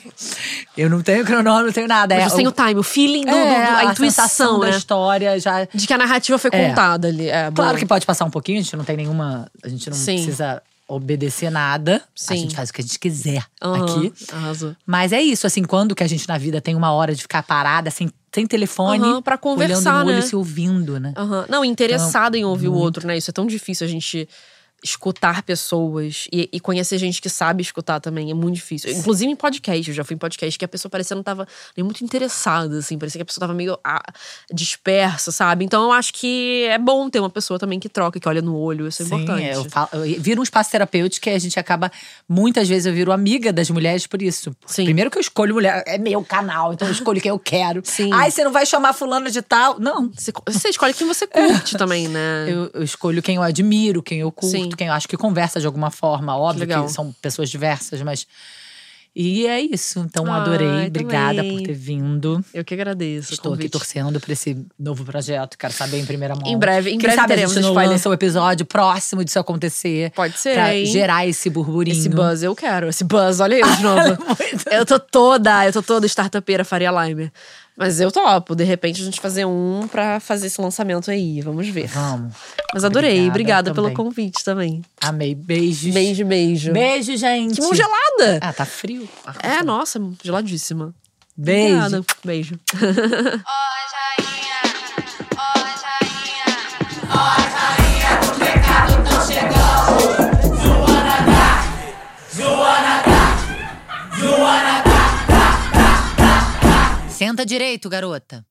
Eu não tenho cronômetro, não tenho nada. Mas é você tem o time, o feeling, do, do- é, do- a, sensação intuição, da né? história já. De que a narrativa foi É. contada ali. É, Claro boa. que pode passar um pouquinho, a gente não tem nenhuma. A gente não Sim. precisa obedecer nada. Sim. A gente faz o que a gente quiser Aham, aqui. arrasou. Mas é isso, assim, quando que a gente na vida tem uma hora de ficar parada, sem, sem telefone, Aham, pra conversar, olhando no olho né? e se ouvindo, né? Aham. Não, interessado em ouvir o muito. outro, né? Isso é tão difícil, a gente escutar pessoas e, e conhecer gente que sabe escutar também. É muito difícil. Inclusive em podcast, eu já fui em podcast que a pessoa parecia não tava nem muito interessada, assim. Parecia que a pessoa tava meio ah, dispersa, sabe? Então eu acho que é bom ter uma pessoa também que troca, que olha no olho. Isso é Sim, importante. eu, falo, eu viro um espaço terapêutico que a gente acaba. Muitas vezes eu viro amiga das mulheres por isso. Sim. Primeiro que eu escolho mulher, é meu canal, então eu escolho quem eu quero. Sim. Ai, você não vai chamar fulano de tal. Não. Você, você escolhe quem você curte também, né? Eu, eu escolho quem eu admiro, quem eu curto, Sim. quem eu acho que conversa de alguma forma. Óbvio Legal. que são pessoas diversas, mas. E é isso. Então, Ai, adorei. Obrigada também. por ter vindo. Eu que agradeço. o Estou aqui convite. torcendo pra esse novo projeto. Quero saber em primeira mão. Em breve- em Quem breve sabe a teremos gente não spoiler. lança o episódio próximo disso acontecer. Pode ser, Pra hein? gerar esse burburinho. Esse buzz eu quero. Esse buzz, olha eu de novo. Muito. Eu tô toda, eu tô toda startupeira Faria Limer. Mas eu topo, de repente, a gente fazer um pra fazer esse lançamento aí. Vamos ver. Vamos. Mas adorei. Obrigada, Obrigada pelo também. convite também. Amei. Beijos. Beijo, beijo. Beijo, gente. Que mão gelada! Ah, tá frio. É, nossa, geladíssima. Beijo. Obrigada. Beijo. Senta direito, garota.